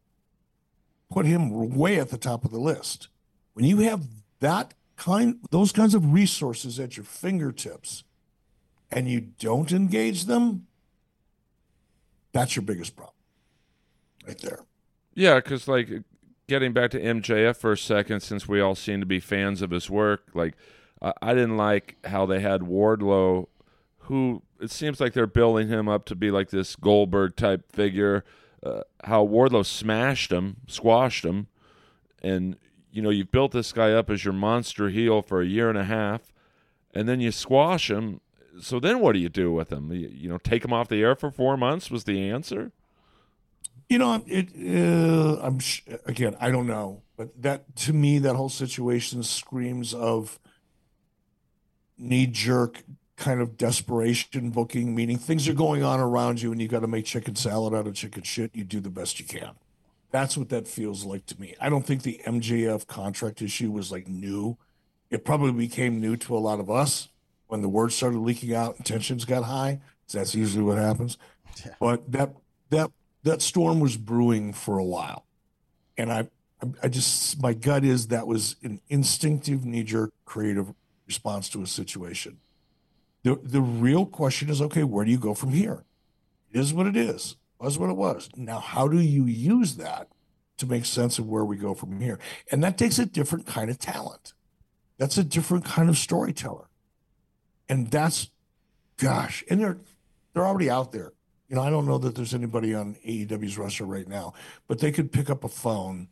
Speaker 3: put him way at the top of the list. When you have that kind, those kinds of resources at your fingertips, and you don't engage them, that's your biggest problem, right there.
Speaker 1: Yeah, because like getting back to M J F for a second, since we all seem to be fans of his work, like I, I didn't like how they had Wardlow, who it seems like they're building him up to be like this Goldberg type figure. Uh, how Wardlow smashed him, squashed him, and you know you've built this guy up as your monster heel for a year and a half, and then you squash him. So then what do you do with him? You, you know, take him off the air for four months was the answer.
Speaker 3: You know, it. Uh, I'm sh- again. I don't know, but that to me, that whole situation screams of knee jerk kind of desperation booking. Meaning things are going on around you, and you got to make chicken salad out of chicken shit. You do the best you can. That's what that feels like to me. I don't think the M J F contract issue was like new. It probably became new to a lot of us when the word started leaking out and tensions got high. So that's usually what happens. Yeah. But that that. That storm was brewing for a while. And I, I just, my gut is that was an instinctive, knee-jerk, creative response to a situation. The, the real question is, okay, where do you go from here? It is what it is. It was what it was. Now, how do you use that to make sense of where we go from here? And that takes a different kind of talent. That's a different kind of storyteller. And that's, gosh, and they're, they're already out there. You know, I don't know that there's anybody on A E W's roster right now, but they could pick up a phone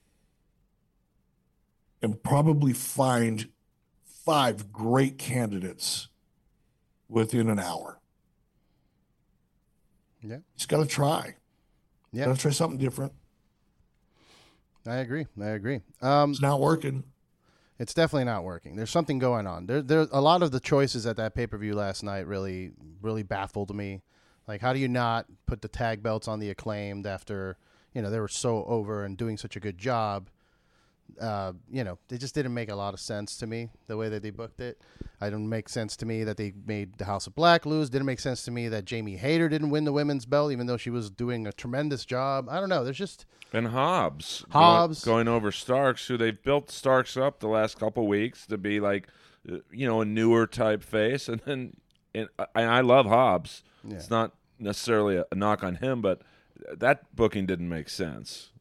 Speaker 3: and probably find five great candidates within an hour.
Speaker 2: Yeah.
Speaker 3: Just got to try.
Speaker 2: Yeah.
Speaker 3: Got to try something different.
Speaker 2: I agree. I agree. Um,
Speaker 3: it's not working.
Speaker 2: It's definitely not working. There's something going on. There, there. A lot of the choices at that pay-per-view last night really, really baffled me. Like, how do you not put the tag belts on the Acclaimed after, you know, they were so over and doing such a good job? Uh, you know, it just didn't make a lot of sense to me, the way that they booked it. It didn't make sense to me that they made the House of Black lose. Didn't make sense to me that Jamie Hayter didn't win the women's belt, even though she was doing a tremendous job. I don't know. There's just...
Speaker 1: And Hobbs.
Speaker 2: Hobbs.
Speaker 1: Going, going over Starks, who they've built Starks up the last couple weeks to be like, you know, a newer type face. And then, and I, I love Hobbs. Yeah. It's not necessarily a, a knock on him, but that booking didn't make sense.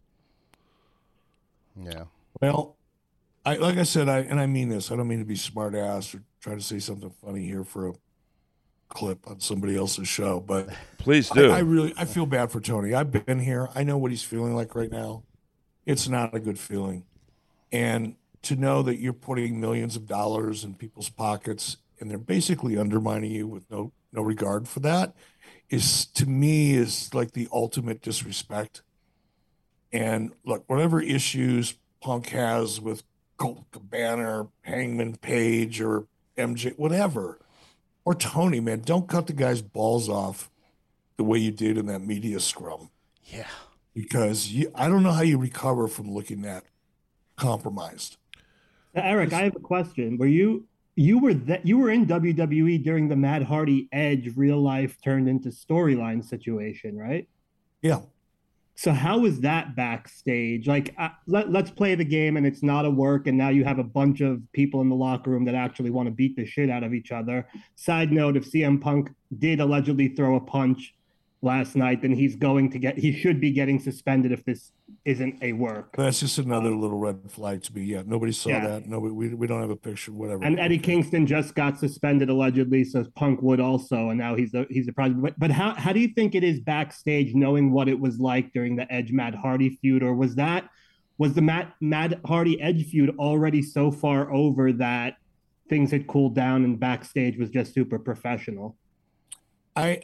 Speaker 2: Yeah.
Speaker 3: Well, I like I said, I and I mean this. I don't mean to be smart ass or try to say something funny here for a clip on somebody else's show, but
Speaker 1: please do.
Speaker 3: I, I really I feel bad for Tony. I've been here. I know what he's feeling like right now. It's not a good feeling, and to know that you're putting millions of dollars in people's pockets and they're basically undermining you with no no regard for that is, to me, is like the ultimate disrespect. And look, whatever issues Punk has with Colt Cabana or Hangman Page or M J, whatever, or Tony, man, don't cut the guy's balls off the way you did in that media scrum.
Speaker 2: Yeah.
Speaker 3: Because you, I don't know how you recover from looking that compromised.
Speaker 4: Eric, I have a question. Were you you were that you were in W W E during the Matt Hardy Edge real life turned into storyline situation, right?
Speaker 3: Yeah.
Speaker 4: So how was that backstage? Like, uh, let, let's play the game and it's not a work, and now you have a bunch of people in the locker room that actually want to beat the shit out of each other. Side note, if C M Punk did allegedly throw a punch last night, then he's going to get, he should be getting suspended if this isn't a work.
Speaker 3: That's just another little red flag to me. Yeah, nobody saw yeah. that. Nobody, we, we don't have a picture, whatever.
Speaker 4: And Eddie Kingston just got suspended allegedly, so Punk would also, and now he's a, he's a project. But, but how, how do you think it is backstage, knowing what it was like during the Edge Matt Hardy feud? Or was that, was the Matt, Matt Hardy Edge feud already so far over that things had cooled down and backstage was just super professional?
Speaker 3: I,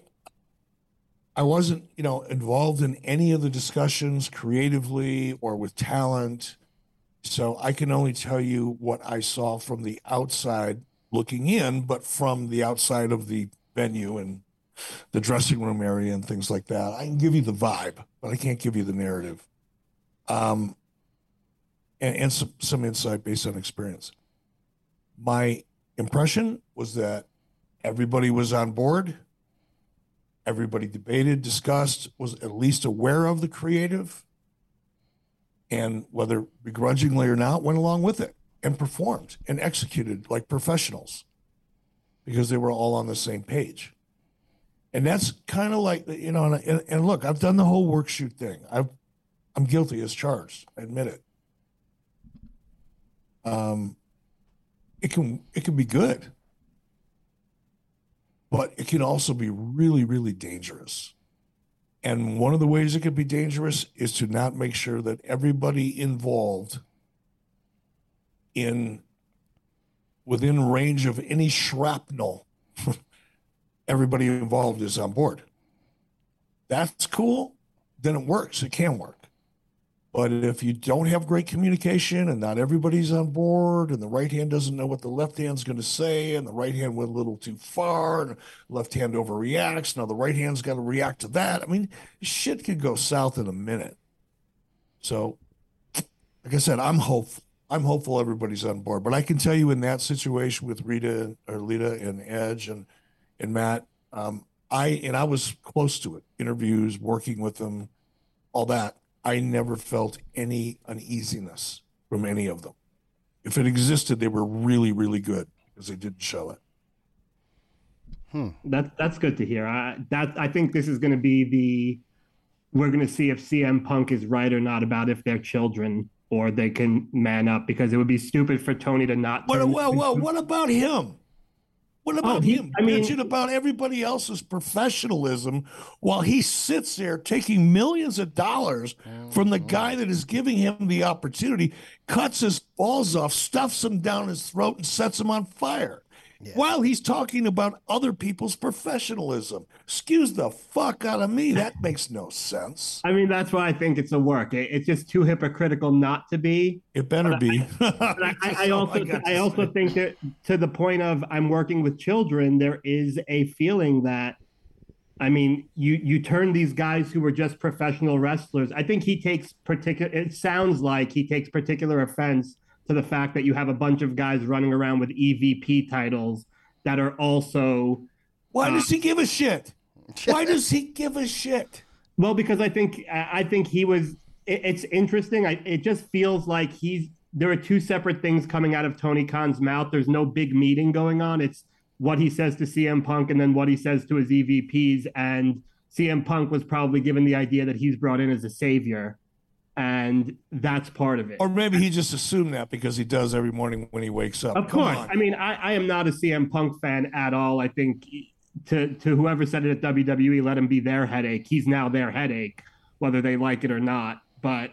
Speaker 3: I wasn't, you know, involved in any of the discussions creatively or with talent. So I can only tell you what I saw from the outside looking in, but from the outside of the venue and the dressing room area and things like that. I can give you the vibe, but I can't give you the narrative. Um, and, and some, some insight based on experience. My impression was that everybody was on board. Everybody debated, discussed, was at least aware of the creative, and whether begrudgingly or not, went along with it and performed and executed like professionals because they were all on the same page. And that's kind of like, you know, and, and look, I've done the whole work shoot thing. I've I'm guilty as charged. I admit it. Um, it can it can be good, but it can also be really, really dangerous. And one of the ways it can be dangerous is to not make sure that everybody involved in within range of any shrapnel, everybody involved is on board. That's cool. Then it works. It can work. But if you don't have great communication and not everybody's on board and the right hand doesn't know what the left hand's going to say and the right hand went a little too far and the left hand overreacts, now the right hand's got to react to that. I mean, shit could go south in a minute. So, like I said, I'm hopeful. I'm hopeful everybody's on board. But I can tell you in that situation with Rita or Lita and Edge and, and Matt, um, I and I was close to it, interviews, working with them, all that. I never felt any uneasiness from any of them. If it existed, they were really, really good because they didn't show it.
Speaker 4: Hmm. That, that's good to hear. I, that, I think this is going to be the, we're going to see if C M Punk is right or not about if they're children or they can man up, because it would be stupid for Tony to not.
Speaker 3: What, well, well, what about him? What about
Speaker 4: oh, he,
Speaker 3: him?
Speaker 4: I mean,
Speaker 3: bitching about everybody else's professionalism while he sits there taking millions of dollars from the guy that is giving him the opportunity, cuts his balls off, stuffs him down his throat, and sets him on fire. Yeah. While he's talking about other people's professionalism. Excuse the fuck out of me. That makes no sense.
Speaker 4: I mean, that's why I think it's a work. It, it's just too hypocritical not to be.
Speaker 3: It better
Speaker 4: but
Speaker 3: be.
Speaker 4: I, I, I, I also, I, I also think that to the point of I'm working with children, there is a feeling that, I mean, you you turn these guys who were just professional wrestlers. I think he takes particular. It sounds like he takes particular offense to the fact that you have a bunch of guys running around with E V P titles that are also.
Speaker 3: Why
Speaker 4: uh,
Speaker 3: does he give a shit? Why does he give a shit?
Speaker 4: Well, because I think I think he was. It, it's interesting. I, it just feels like he's. There are two separate things coming out of Tony Khan's mouth. There's no big meeting going on. It's what he says to C M Punk and then what he says to his E V Ps. And C M Punk was probably given the idea that he's brought in as a savior. And that's part of it.
Speaker 3: Or maybe he just assumed that because he does every morning when he wakes up.
Speaker 4: Of
Speaker 3: Come
Speaker 4: course.
Speaker 3: on.
Speaker 4: I mean, I, I am not a C M Punk fan at all. I think to, to whoever said it at W W E, let him be their headache. He's now their headache, whether they like it or not. But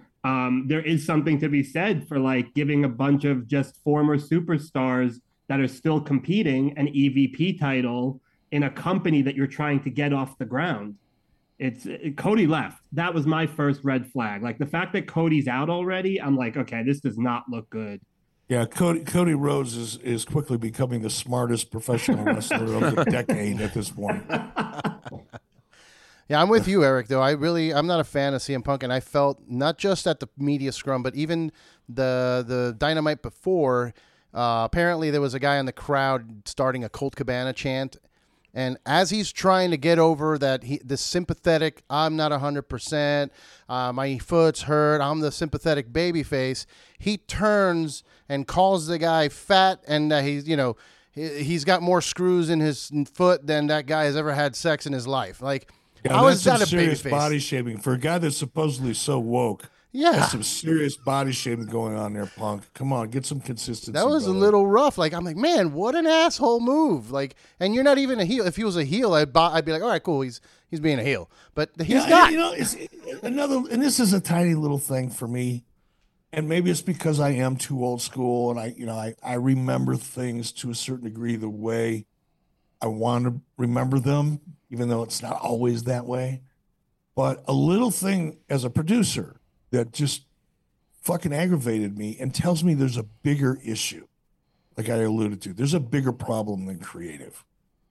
Speaker 4: um, there is something to be said for like giving a bunch of just former superstars that are still competing an E V P title in a company that you're trying to get off the ground. It's it, Cody left. That was my first red flag. Like the fact that Cody's out already, I'm like, okay, this does not look good.
Speaker 3: Yeah, Cody Cody Rhodes is is quickly becoming the smartest professional wrestler of the decade at this point.
Speaker 2: Yeah, I'm with you, Eric, though. I really, I'm not a fan of C M Punk, and I felt not just at the media scrum, but even the the Dynamite before, uh, apparently there was a guy in the crowd starting a Colt Cabana chant. And as he's trying to get over that, he, the sympathetic, I'm not one hundred percent, uh, my foot's hurt, I'm the sympathetic babyface, he turns and calls the guy fat, and uh, he's, you know, he, he's got more screws in his foot than that guy has ever had sex in his life. Like,
Speaker 3: yeah,
Speaker 2: how is that a
Speaker 3: serious
Speaker 2: babyface?
Speaker 3: Body shaming for a guy that's supposedly so woke.
Speaker 2: Yeah.
Speaker 3: There's some serious body shaming going on there, Punk. Come on, get some consistency.
Speaker 2: That was
Speaker 3: brother.
Speaker 2: a little rough. Like, I'm like, man, what an asshole move. Like, and you're not even a heel. If he was a heel, I'd, I'd be like, all right, cool. He's he's being a heel. But he's
Speaker 3: yeah,
Speaker 2: not.
Speaker 3: You know, it's another, and this is a tiny little thing for me. And maybe it's because I am too old school, and I, you know, I, I remember things to a certain degree the way I want to remember them, even though it's not always that way. But a little thing as a producer that just fucking aggravated me and tells me there's a bigger issue, like I alluded to. There's a bigger problem than creative.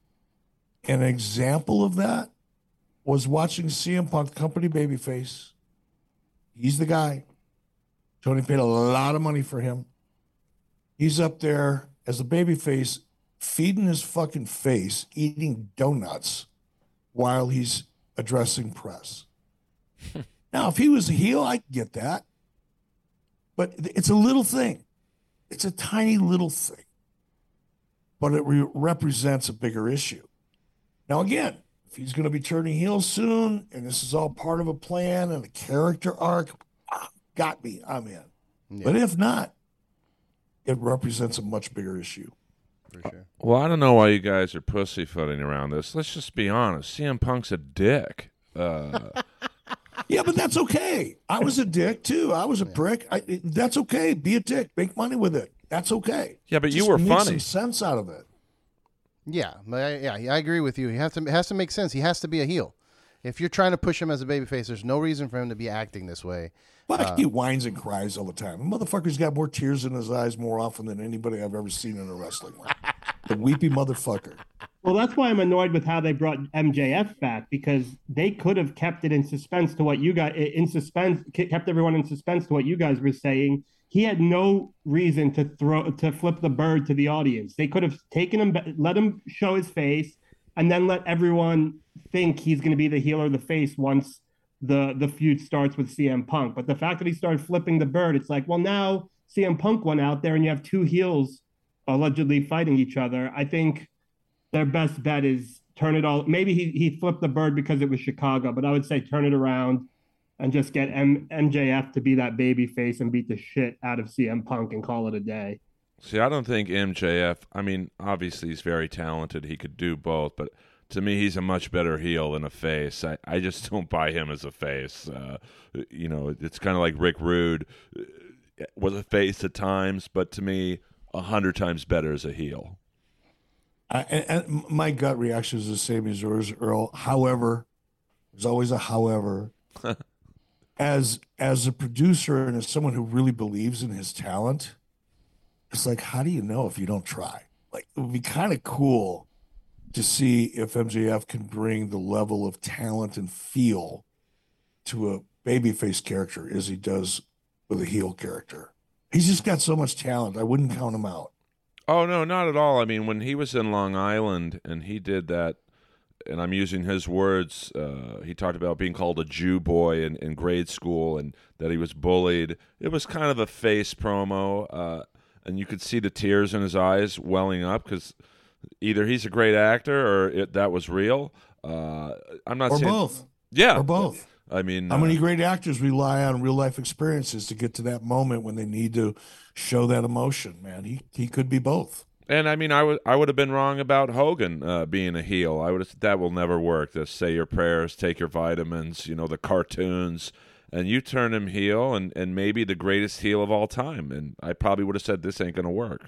Speaker 3: An example of that was watching C M Punk, company babyface. He's the guy. Tony paid a lot of money for him. He's up there as a babyface, feeding his fucking face, eating donuts while he's addressing press. Now, if he was a heel, I get that. But it's a little thing. It's a tiny little thing. But it re- represents a bigger issue. Now, again, if he's going to be turning heel soon, and this is all part of a plan and a character arc, ah, got me. I'm in. Yeah. But if not, it represents a much bigger issue.
Speaker 2: For sure.
Speaker 1: Well, I don't know why you guys are pussyfooting around this. Let's just be honest. C M Punk's a dick. Uh,
Speaker 3: yeah, but that's okay. I was a dick too. I was a yeah. prick. I, that's okay. Be a dick. Make money with it. That's okay.
Speaker 1: Yeah, but
Speaker 3: just
Speaker 1: you were
Speaker 3: make
Speaker 1: funny.
Speaker 3: Some sense out of it.
Speaker 2: Yeah, I, yeah, I agree with you. He has to it has to make sense. He has to be a heel. If you're trying to push him as a babyface, there's no reason for him to be acting this way.
Speaker 3: But
Speaker 2: uh,
Speaker 3: he whines and cries all the time. The motherfucker's got more tears in his eyes more often than anybody I've ever seen in a wrestling ring. The weepy motherfucker.
Speaker 4: Well, that's why I'm annoyed with how they brought M J F back, because they could have kept it in suspense to what you got in suspense, kept everyone in suspense to what you guys were saying. He had no reason to throw to flip the bird to the audience. They could have taken him, let him show his face, and then let everyone think he's going to be the heel or the face once the the feud starts with C M Punk. But the fact that he started flipping the bird, it's like, well, now C M Punk went out there and you have two heels allegedly fighting each other. I think their best bet is turn it all. Maybe he, he flipped the bird because it was Chicago, but I would say turn it around and just get M- MJF to be that baby face and beat the shit out of C M Punk and call it a day.
Speaker 1: See, I don't think M J F, I mean, obviously he's very talented. He could do both, but to me, he's a much better heel than a face. I, I just don't buy him as a face. Uh, you know, it's kind of like Rick Rude was a face at times, but to me, a hundred times better as a heel.
Speaker 3: I, and, and my gut reaction is the same as yours, Earl. However, there's always a however. as as a producer and as someone who really believes in his talent, it's like, how do you know if you don't try? Like, it would be kind of cool to see if M J F can bring the level of talent and feel to a babyface character as he does with a heel character. He's just got so much talent. I wouldn't count him out.
Speaker 1: Oh, no, not at all. I mean, when he was in Long Island and he did that, and I'm using his words, uh, he talked about being called a Jew boy in, in grade school and that he was bullied. It was kind of a face promo, uh, and you could see the tears in his eyes welling up because either he's a great actor or it, that was real. Uh, I'm not
Speaker 3: or
Speaker 1: saying...
Speaker 3: both.
Speaker 1: Yeah.
Speaker 3: Or both.
Speaker 1: I mean,
Speaker 3: how many
Speaker 1: uh,
Speaker 3: great actors rely on real life experiences to get to that moment when they need to show that emotion, man? He he could be both.
Speaker 1: And I mean, I would I would have been wrong about Hogan uh, being a heel. I would have said that will never work. Just say your prayers, take your vitamins, you know, the cartoons, and you turn him heel, and, and maybe the greatest heel of all time. And I probably would have said this ain't going to work.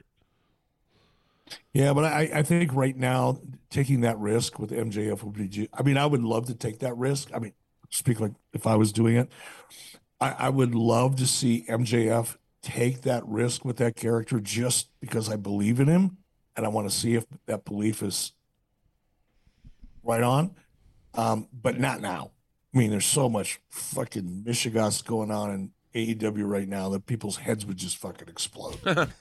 Speaker 3: Yeah, but I, I think right now taking that risk with M J F would be. I mean, I would love to take that risk. I mean, speak like if I was doing it, I, I would love to see M J F take that risk with that character just because I believe in him and I want to see if that belief is right on. Um, but not now. I mean, there's so much fucking mishigas going on in A E W right now that people's heads would just fucking explode.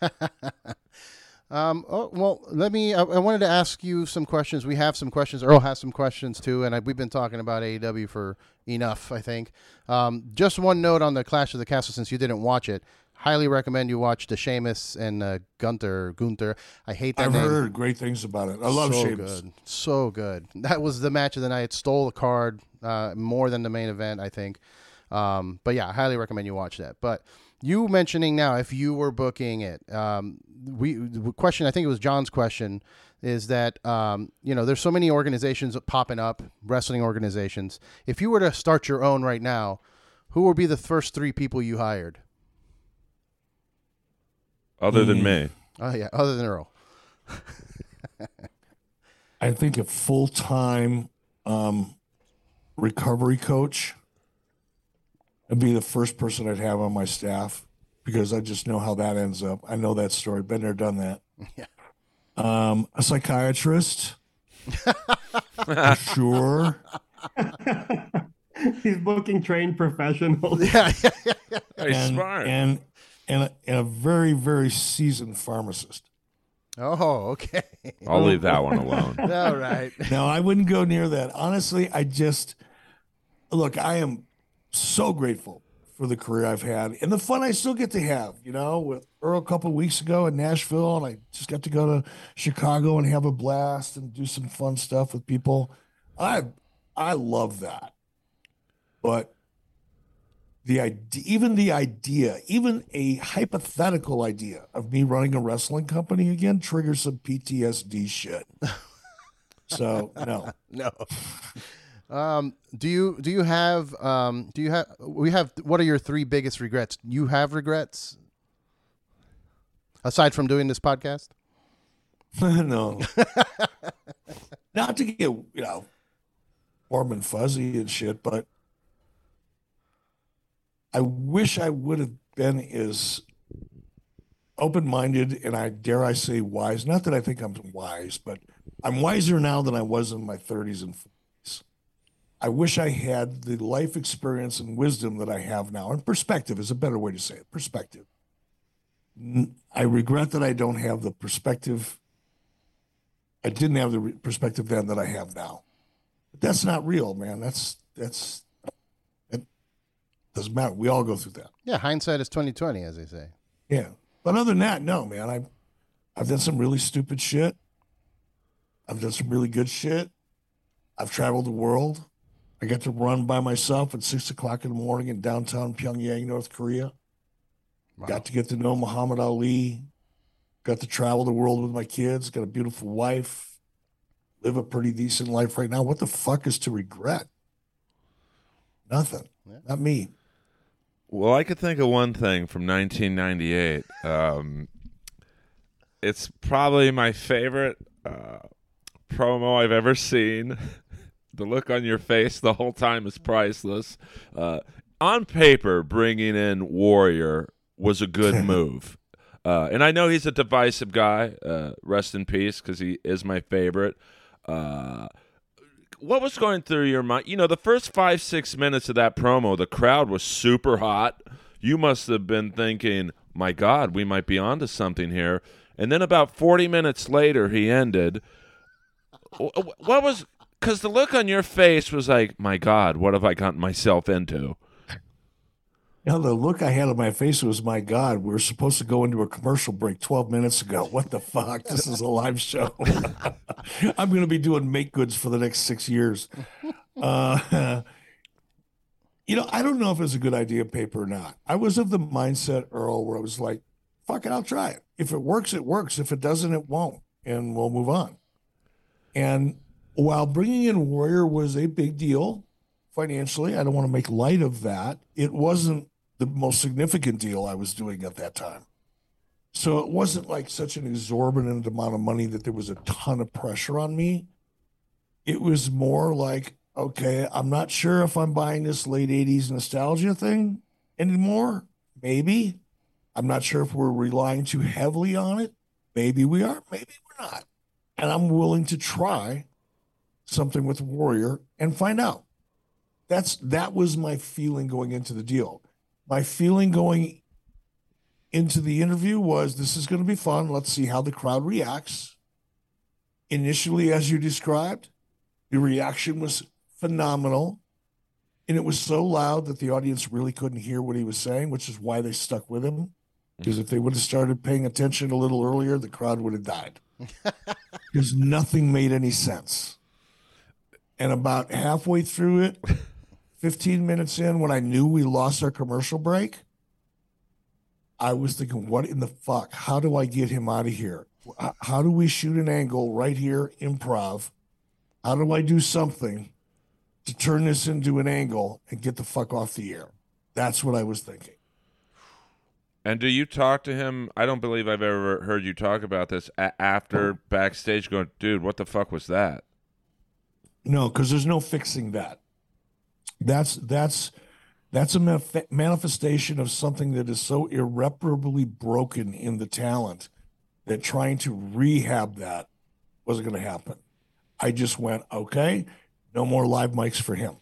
Speaker 2: Um, oh, well, let me, I, I wanted to ask you some questions. We have some questions. Earl has some questions too. And I, we've been talking about A E W for enough, I think. Um, just one note on the Clash of the Castle, since you didn't watch it. Highly recommend you watch the Sheamus and uh, Gunther, Gunther. I hate that
Speaker 3: I've
Speaker 2: name.
Speaker 3: heard great things about it. I love
Speaker 2: so
Speaker 3: Sheamus.
Speaker 2: Good. So good. That was the match of the night. Stole the card uh, more than the main event, I think. Um, but yeah, I highly recommend you watch that. But you mentioning now, if you were booking it, um, we the question, I think it was John's question, is that, um, you know, there's so many organizations popping up, wrestling organizations. If you were to start your own right now, who would be the first three people you hired?
Speaker 1: Other than
Speaker 3: Mm.
Speaker 1: me.
Speaker 2: Oh, yeah, other than Earl.
Speaker 3: I think a full-time um, recovery coach would be the first person I'd have on my staff because I just know how that ends up. I know that story. Been there, done that.
Speaker 2: Yeah.
Speaker 3: Um, a psychiatrist. For sure.
Speaker 4: He's booking trained professionals.
Speaker 2: Yeah, yeah, yeah, yeah.
Speaker 1: He's
Speaker 3: and,
Speaker 1: smart.
Speaker 3: And, and, a, and a very, very seasoned pharmacist.
Speaker 2: Oh, okay.
Speaker 1: I'll leave that one alone.
Speaker 2: All right.
Speaker 3: No, I wouldn't go near that. Honestly, I just look, I am so grateful for the career I've had and the fun I still get to have, you know, with Earl a couple of weeks ago in Nashville, and I just got to go to Chicago and have a blast and do some fun stuff with people. I I love that. But the idea, even the idea, even a hypothetical idea of me running a wrestling company again triggers some P T S D shit. So no,
Speaker 2: no. Um, do you do you have um, do you have we have what are your three biggest regrets? You have regrets aside from doing this podcast?
Speaker 3: no, not to get you know warm and fuzzy and shit, but I wish I would have been as open-minded and I dare I say wise. Not that I think I'm wise, but I'm wiser now than I was in my thirties and forties. I wish I had the life experience and wisdom that I have now. And perspective is a better way to say it. Perspective. I regret that I don't have the perspective. I didn't have the perspective then that I have now. But that's not real, man. That's that's it doesn't matter. We all go through that.
Speaker 2: Yeah, hindsight is twenty twenty, as they say.
Speaker 3: Yeah. But other than that, no, man. I've I've done some really stupid shit. I've done some really good shit. I've traveled the world. I get to run by myself at six o'clock in the morning in downtown Pyongyang, North Korea. Wow. Got to get to know Muhammad Ali. Got to travel the world with my kids. Got a beautiful wife. Live a pretty decent life right now. What the fuck is to regret? Nothing. Yeah. Not me.
Speaker 1: Well, I could think of one thing from nineteen ninety-eight. Um, it's probably my favorite uh, promo I've ever seen. The look on your face the whole time is priceless. Uh, on paper, bringing in Warrior was a good move. Uh, and I know he's a divisive guy. Uh, rest in peace, because he is my favorite. Uh, what was going through your mind? You know, the first five, six minutes of that promo, the crowd was super hot. You must have been thinking, my God, we might be onto something here. And then about forty minutes later, he ended. What was... Because the look on your face was like, my God, what have I gotten myself into?
Speaker 3: Now, the look I had on my face was, my God, we were supposed to go into a commercial break twelve minutes ago. What the fuck? This is a live show. I'm going to be doing make goods for the next six years. Uh, you know, I don't know if it's a good idea, paper or not. I was of the mindset, Earl, where I was like, fuck it, I'll try it. If it works, it works. If it doesn't, it won't. And we'll move on. And while bringing in Warrior was a big deal financially, I don't want to make light of that. It wasn't the most significant deal I was doing at that time. So it wasn't like such an exorbitant amount of money that there was a ton of pressure on me. It was more like, okay, I'm not sure if I'm buying this late eighties nostalgia thing anymore. Maybe. I'm not sure if we're relying too heavily on it. Maybe we are. Maybe we're not. And I'm willing to try something with Warrior and find out. That's that was my feeling going into the deal. My feeling going into the interview was, this is going to be fun. Let's see how the crowd reacts. Initially, as you described, the reaction was phenomenal. And it was so loud that the audience really couldn't hear what he was saying, which is why they stuck with him. Because if they would have started paying attention a little earlier, the crowd would have died. Because nothing made any sense. And about halfway through it, fifteen minutes in, when I knew we lost our commercial break, I was thinking, what in the fuck? How do I get him out of here? How do we shoot an angle right here, improv? How do I do something to turn this into an angle and get the fuck off the air? That's what I was thinking.
Speaker 1: And do you talk to him? I don't believe I've ever heard you talk about this a- after backstage going, dude, what the fuck was that?
Speaker 3: No, because there's no fixing that. That's that's that's a manif- manifestation of something that is so irreparably broken in the talent that trying to rehab that wasn't going to happen. I just went, okay, no more live mics for him.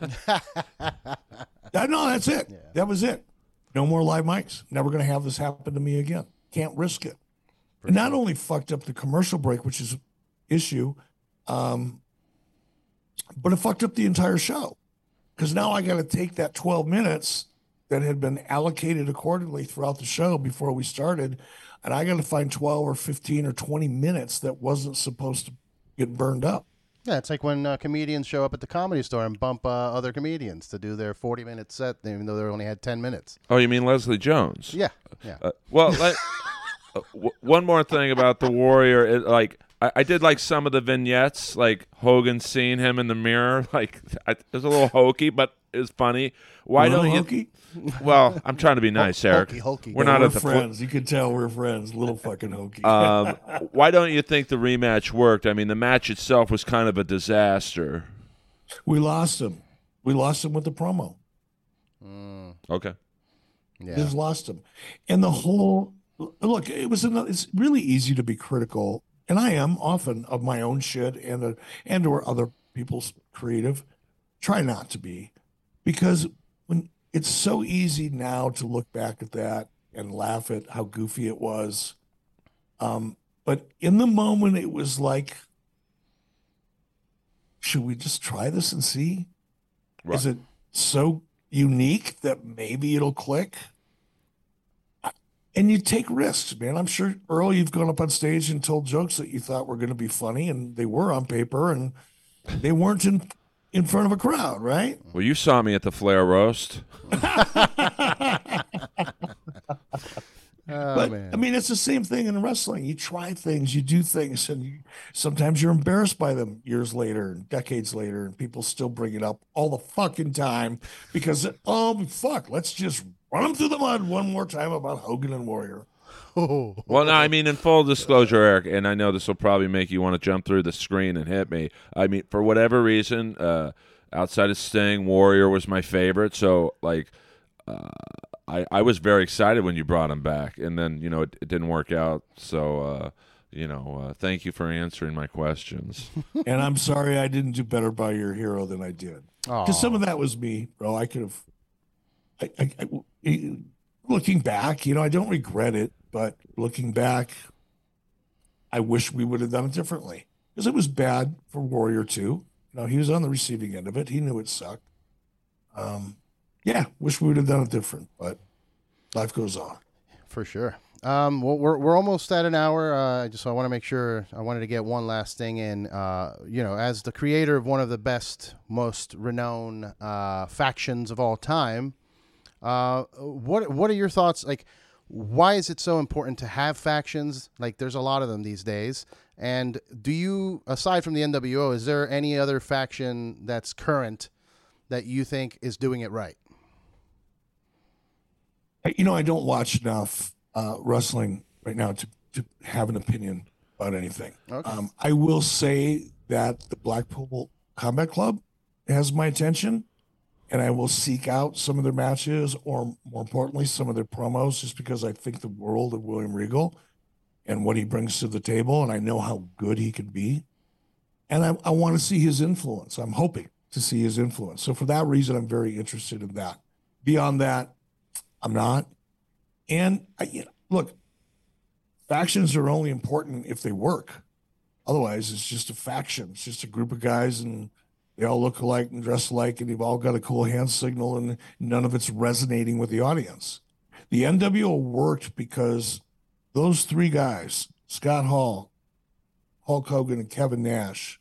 Speaker 3: that, no, that's it. Yeah. That was it. No more live mics. Never going to have this happen to me again. Can't risk it. And not only fucked up the commercial break, which is issue, um, but it fucked up the entire show. Because now I got to take that twelve minutes that had been allocated accordingly throughout the show before we started, and I got to find twelve or fifteen or twenty minutes that wasn't supposed to get burned up.
Speaker 2: Yeah, it's like when uh, comedians show up at the Comedy Store and bump uh, other comedians to do their forty-minute set, even though they only had ten minutes.
Speaker 1: Oh, you mean Leslie Jones?
Speaker 2: Yeah, yeah.
Speaker 1: Uh, well, like, uh, w- one more thing about the Warrior. It, like, I, I did like some of the vignettes, like Hogan seeing him in the mirror. Like, I, it was a little hokey, but it was funny. Why don't you?
Speaker 3: Hokey?
Speaker 1: Well, I'm trying to be nice, Eric.
Speaker 2: Hokey, hokey.
Speaker 1: We're
Speaker 3: Yeah,
Speaker 1: not
Speaker 3: we're
Speaker 1: at the fl-
Speaker 3: friends. You can tell we're friends. Little fucking hokey.
Speaker 1: um, why don't you think the rematch worked? I mean, the match itself was kind of a disaster.
Speaker 3: We lost him. We lost him with the promo.
Speaker 2: Mm,
Speaker 1: Okay.
Speaker 2: yeah.
Speaker 3: Just lost him. And the whole look, it was another, it's really easy to be critical, and I am often of my own shit and uh, and or other people's creative. Try not to be, because when it's so easy now to look back at that and laugh at how goofy it was. Um, but in the moment, it was like, should we just try this and see?
Speaker 1: Right.
Speaker 3: Is it so unique that maybe it'll click? And you take risks, man. I'm sure, Earl, you've gone up on stage and told jokes that you thought were going to be funny, and they were on paper, and they weren't in in front of a crowd, right?
Speaker 1: Well, you saw me at the Flair roast.
Speaker 2: Oh,
Speaker 3: But
Speaker 2: man.
Speaker 3: I mean, it's the same thing in wrestling. You try things, you do things, and you, sometimes you're embarrassed by them years later, and decades later, and people still bring it up all the fucking time because, oh, fuck, let's just run them through the mud one more time about Hogan and Warrior.
Speaker 2: Oh.
Speaker 1: Well, no, I mean, in full disclosure, Eric, and I know this will probably make you want to jump through the screen and hit me. I mean, for whatever reason, uh, outside of Sting, Warrior was my favorite. So, like, uh, I, I was very excited when you brought him back, and then, you know, it, it didn't work out. So, uh, you know, uh, thank you for answering my questions.
Speaker 3: And I'm sorry I didn't do better by your hero than I did. Because some of that was me, bro. I could have, I, I, I, looking back, you know, I don't regret it, but looking back, I wish we would have done it differently. Because it was bad for Warrior too. You know, he was on the receiving end of it. He knew it sucked. Um, yeah, wish we would have done it different, but life goes on.
Speaker 2: For sure. Um, well, we're we're almost at an hour. Uh, just so I want to make sure. I wanted to get one last thing in. Uh, you know, as the creator of one of the best, most renowned uh, factions of all time, uh, what what are your thoughts? Like, why is it so important to have factions? Like, there's a lot of them these days. And do you, aside from the N W O, is there any other faction that's current that you think is doing it right?
Speaker 3: You know, I don't watch enough uh, wrestling right now to, to have an opinion about anything.
Speaker 2: Okay.
Speaker 3: Um, I will say that the Blackpool Combat Club has my attention, and I will seek out some of their matches, or more importantly, some of their promos, just because I think the world of William Regal and what he brings to the table, and I know how good he can be. And I, I want to see his influence. I'm hoping to see his influence. So for that reason, I'm very interested in that. Beyond that, I'm not. And I, you know, look, factions are only important if they work. Otherwise, it's just a faction. It's just a group of guys, and they all look alike and dress alike, and they've all got a cool hand signal, and none of it's resonating with the audience. The N W O worked because those three guys, Scott Hall, Hulk Hogan, and Kevin Nash,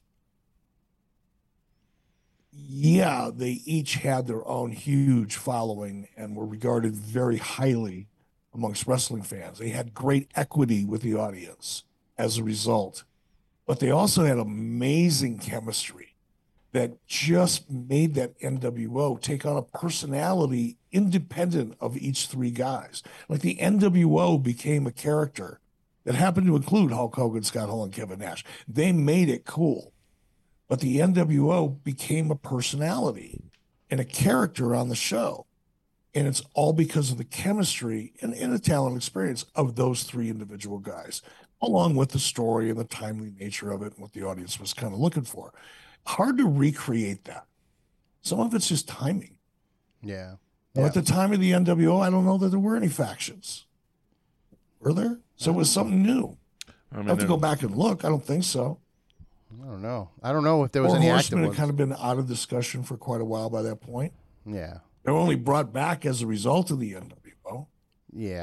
Speaker 3: yeah, they each had their own huge following and were regarded very highly amongst wrestling fans. They had great equity with the audience as a result. But they also had amazing chemistry that just made that N W O take on a personality independent of each three guys. Like the N W O became a character that happened to include Hulk Hogan, Scott Hall, and Kevin Nash. They made it cool. But the N W O became a personality and a character on the show. And it's all because of the chemistry and, and the talent experience of those three individual guys, along with the story and the timely nature of it and what the audience was kind of looking for. Hard to recreate that. Some of it's just timing.
Speaker 2: Yeah.
Speaker 3: Well,
Speaker 2: yeah.
Speaker 3: at the time of the N W O, I don't know that there were any factions. Were there? So it was something new.
Speaker 1: I
Speaker 3: I
Speaker 1: mean,
Speaker 3: have to
Speaker 1: there-
Speaker 3: go back and look. I don't think so.
Speaker 2: I don't know. I don't know if there was
Speaker 3: Four
Speaker 2: any active
Speaker 3: Horsemen had
Speaker 2: ones.
Speaker 3: kind of been out of discussion for quite a while by that point.
Speaker 2: Yeah.
Speaker 3: They were only brought back as a result of the N W O.
Speaker 2: Yeah.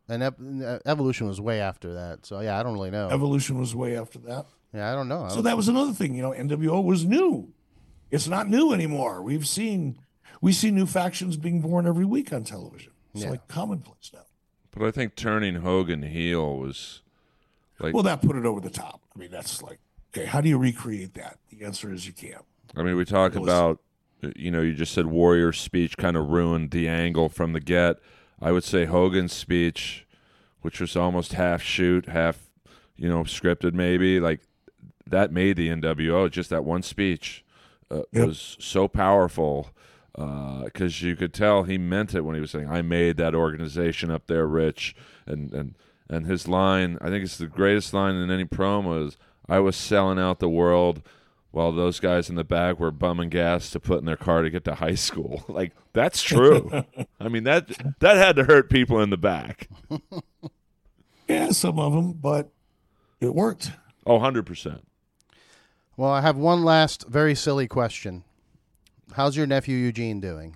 Speaker 2: And Ep- Evolution was way after that. So yeah, I don't really know.
Speaker 3: Evolution was way after that.
Speaker 2: Yeah, I don't know. I
Speaker 3: So
Speaker 2: don't-
Speaker 3: that was another thing. You know, N W O was new. It's not new anymore. We've seen we see new factions being born every week on television. It's
Speaker 2: Yeah.
Speaker 3: like commonplace now.
Speaker 1: But I think turning Hogan heel was like.
Speaker 3: Well, that put it over the top. I mean, that's like, okay, how do you recreate that? The answer is you can't.
Speaker 1: I mean, we talk
Speaker 3: It was-
Speaker 1: about, you know, you just said Warrior's speech kind of ruined the angle from the get. I would say Hogan's speech, which was almost half shoot, half, you know, scripted maybe, like that made the N W O. Just that one speech uh,
Speaker 3: Yep.
Speaker 1: was so powerful because uh, you could tell he meant it when he was saying, "I made that organization up there rich," and and and his line, I think it's the greatest line in any promo is, "I was selling out the world." While those guys in the back were bumming gas to put in their car to get to high school. Like, that's true. I mean, that that had to hurt people in the back.
Speaker 3: Yeah, some of them, but it worked.
Speaker 1: Oh, one hundred percent.
Speaker 2: Well, I have one last very silly question. How's your nephew Eugene doing?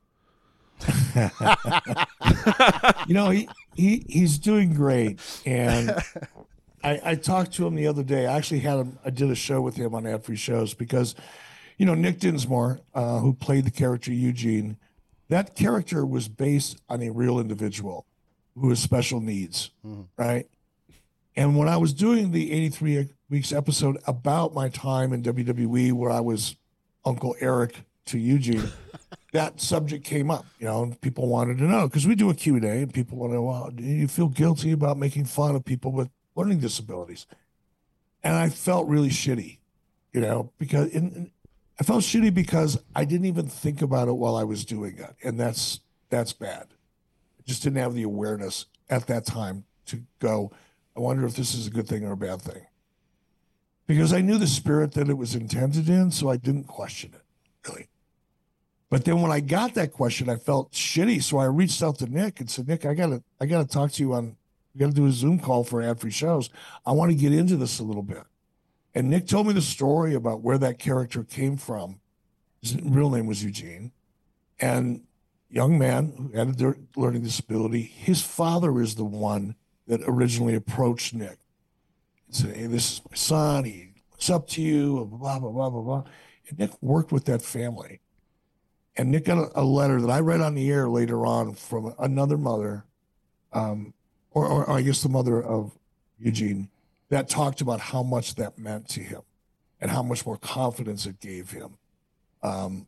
Speaker 3: You know, he, he he's doing great. And I, I talked to him the other day. I actually had him, I did a show with him on Ad Free Shows because, you know, Nick Dinsmore, uh, who played the character Eugene, that character was based on a real individual who has special needs,
Speaker 2: Mm-hmm.
Speaker 3: right? And when I was doing the eighty-three weeks episode about my time in W W E, where I was Uncle Eric to Eugene, that subject came up, you know, and people wanted to know, because we do a Q and A and people want to know, well, do you feel guilty about making fun of people with learning disabilities? And I felt really shitty, you know, because in, in, I felt shitty because I didn't even think about it while I was doing it. And that's, that's bad. I just didn't have the awareness at that time to go, I wonder if this is a good thing or a bad thing. Because I knew the spirit that it was intended in, so I didn't question it, really. But then when I got that question, I felt shitty. So I reached out to Nick and said, Nick, I gotta, I gotta talk to you on, we gotta do a Zoom call for Ad Free Shows. I want to get into this a little bit. And Nick told me the story about where that character came from. His real name was Eugene. And young man who had a dir- learning disability, his father is the one that originally approached Nick and said, hey, this is my son. He looks up to you, blah, blah, blah, blah, blah. And Nick worked with that family. And Nick got a, a letter that I read on the air later on from another mother, um, or, or, or I guess the mother of Eugene, that talked about how much that meant to him and how much more confidence it gave him. Um,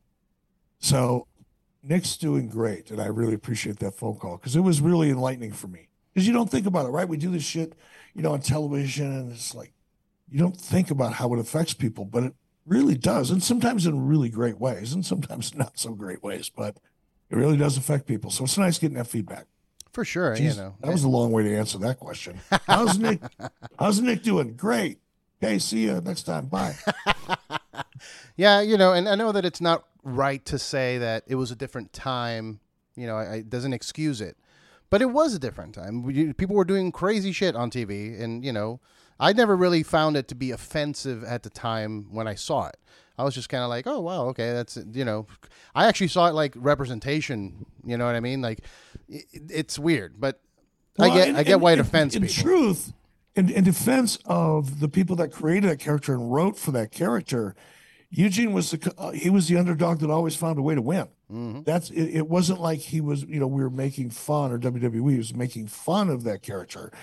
Speaker 3: so Nick's doing great, and I really appreciate that phone call because it was really enlightening for me. Because you don't think about it, right? We do this shit, you know, on television, and it's like you don't think about how it affects people, but it really does, and sometimes in really great ways, and sometimes not so great ways, but it really does affect people. So it's nice getting that feedback.
Speaker 2: For sure,
Speaker 3: Jeez,
Speaker 2: you know.
Speaker 3: that was a long way to answer that question. How's Nick? How's Nick doing? Great. Okay, see you next time. Bye.
Speaker 2: Yeah, you know, and I know that it's not right to say that it was a different time. You know, I- it doesn't excuse it. But it was a different time. We- People were doing crazy shit on T V. And, you know, I never really found it to be offensive at the time when I saw it. I was just kind of like, oh, wow, okay, that's, you know, I actually saw it like representation. You know what I mean? Like, it, it's weird. But I
Speaker 3: Well,
Speaker 2: get
Speaker 3: and-
Speaker 2: I get
Speaker 3: and-
Speaker 2: why it
Speaker 3: and-
Speaker 2: offends
Speaker 3: in
Speaker 2: people.
Speaker 3: truth, in, in defense of the people that created that character and wrote for that character, Eugene was the uh, he was the underdog that always found a way to win.
Speaker 2: Mm-hmm.
Speaker 3: That's it, it. Wasn't like he was, you know, we were making fun, or W W E was making fun of that character.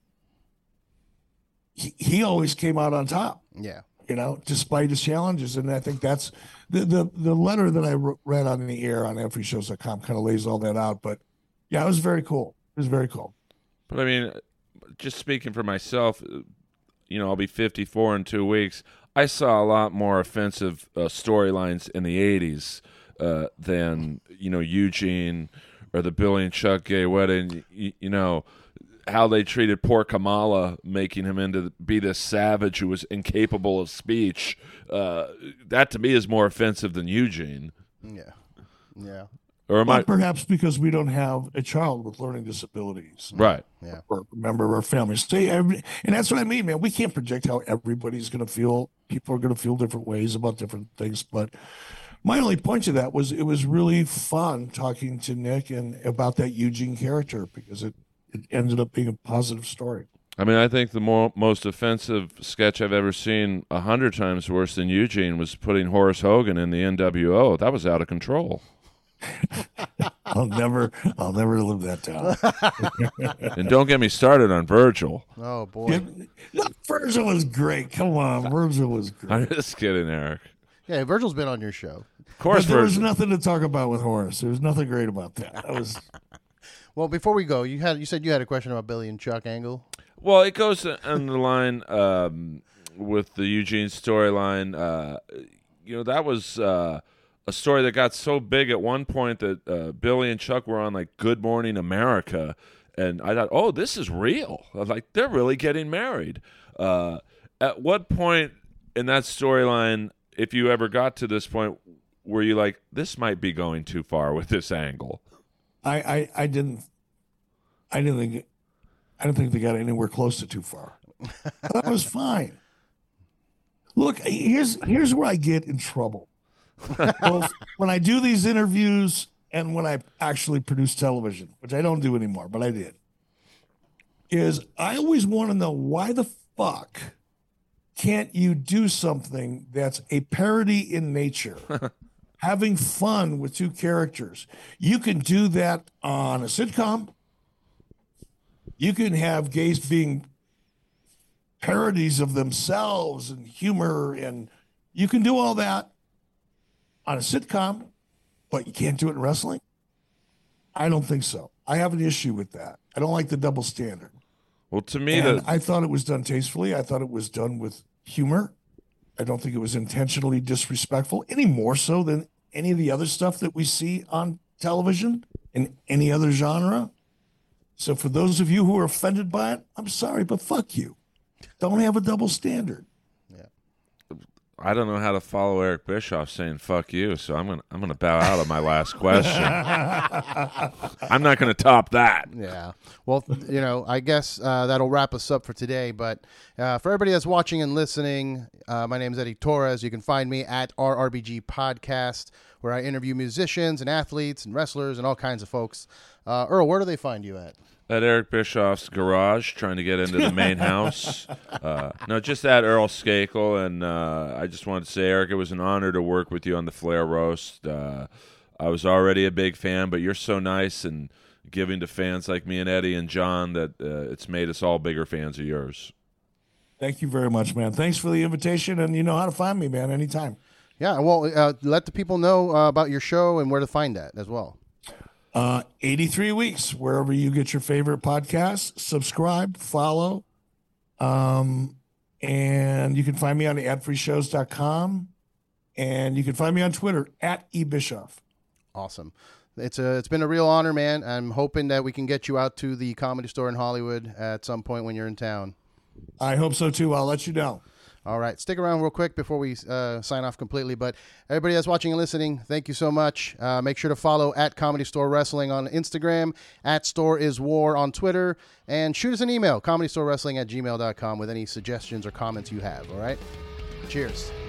Speaker 3: He, he always came out on top,
Speaker 2: Yeah.
Speaker 3: you know, despite his challenges. And I think that's the the, the letter that I re- read on the air on every shows dot com kind of lays all that out. But yeah, it was very cool. It was very cool.
Speaker 1: But I mean, just speaking for myself, you know, I'll be fifty-four in two weeks. I saw a lot more offensive uh, storylines in the eighties uh, than, you know, Eugene or the Billy and Chuck gay wedding. You, you know, how they treated poor Kamala, making him into be this savage who was incapable of speech. Uh, that to me is more offensive than Eugene.
Speaker 2: Yeah. Yeah.
Speaker 1: Or am
Speaker 3: But
Speaker 1: I
Speaker 3: perhaps because we don't have a child with learning disabilities.
Speaker 1: right?
Speaker 2: Yeah.
Speaker 3: Or a member of our family. See, every, and that's what I mean, man. We can't predict how everybody's going to feel. People are going to feel different ways about different things. But my only point to that was it was really fun talking to Nick and about that Eugene character because it it ended up being a positive story.
Speaker 1: I mean, I think the more, most offensive sketch I've ever seen, a hundred times worse than Eugene, was putting Horace Hogan in the N W O. That was out of control.
Speaker 3: I'll never, I'll never live that down.
Speaker 1: And don't get me started on Virgil.
Speaker 2: Oh boy,
Speaker 3: yeah, Virgil was great. Come on, Virgil was great.
Speaker 1: I'm just kidding, Eric.
Speaker 2: yeah, Virgil's been on your show.
Speaker 1: Of course,
Speaker 3: but there was
Speaker 1: Virgil.
Speaker 3: nothing to talk about with Horace. There was nothing great about that. That was.
Speaker 2: Well, before we go, you had you said you had a question about Billy and Chuck Angle.
Speaker 1: Well, it goes on the line um, with the Eugene storyline. Uh, you know, that was uh, a story that got so big at one point that uh, Billy and Chuck were on, like, Good Morning America. And I thought, oh, this is real. I was like, they're really getting married. Uh, at what point in that storyline, if you ever got to this point, were you like, this might be going too far with this angle?
Speaker 3: I, I, I didn't. I didn't think. I don't think they got anywhere close to too far. That was fine. Look, here's here's where I get in trouble. Both when I do these interviews and when I actually produce television, which I don't do anymore, but I did, is I always want to know, why the fuck can't you do something that's a parody in nature? Having fun with two characters. You can do that on a sitcom. You can have gays being parodies of themselves and humor, and you can do all that on a sitcom, but you can't do it in wrestling? I don't think so. I have an issue with that. I don't like the double standard.
Speaker 1: Well, to me,
Speaker 3: and
Speaker 1: the-
Speaker 3: I thought it was done tastefully. I thought it was done with humor. I don't think it was intentionally disrespectful, any more so than any of the other stuff that we see on television in any other genre. So for those of you who are offended by it, I'm sorry, but fuck you. Don't have a double standard.
Speaker 1: I don't know how to follow Eric Bischoff saying "fuck you," so I'm gonna I'm gonna bow out of my last question. I'm not gonna top that.
Speaker 2: Yeah. Well, you know, I guess uh, that'll wrap us up for today. But uh, for everybody that's watching and listening, uh, my name is Eddie Torres. You can find me at R R B G Podcast, where I interview musicians and athletes and wrestlers and all kinds of folks. Uh, Earl, where do they find you at?
Speaker 1: At Eric Bischoff's garage, trying to get into the main house. Uh, no, just at Earl Skakel. And uh, I just wanted to say, Eric, it was an honor to work with you on the Flair Roast. Uh, I was already a big fan, but you're so nice and giving to fans like me and Eddie and John that uh, it's made us all bigger fans of yours.
Speaker 3: Thank you very much, man. Thanks for the invitation, and you know how to find me, man, anytime.
Speaker 2: Yeah, well, uh, let the people know uh, about your show and where to find that as well.
Speaker 3: Uh, eighty-three weeks, wherever you get your favorite podcasts. Subscribe, follow. Um, and you can find me on ad free shows dot com. And you can find me on Twitter at ebischoff.
Speaker 2: Awesome. It's a it's been a real honor, man. I'm hoping that we can get you out to the Comedy Store in Hollywood at some point when you're in town.
Speaker 3: I hope so too. I'll let you know.
Speaker 2: All right. Stick around real quick before we uh, sign off completely. But everybody that's watching and listening, thank you so much. Uh, make sure to follow at Comedy Store Wrestling on Instagram, at Store Is War on Twitter, and shoot us an email, comedy store wrestling at gmail dot com, with any suggestions or comments you have. All right. Cheers.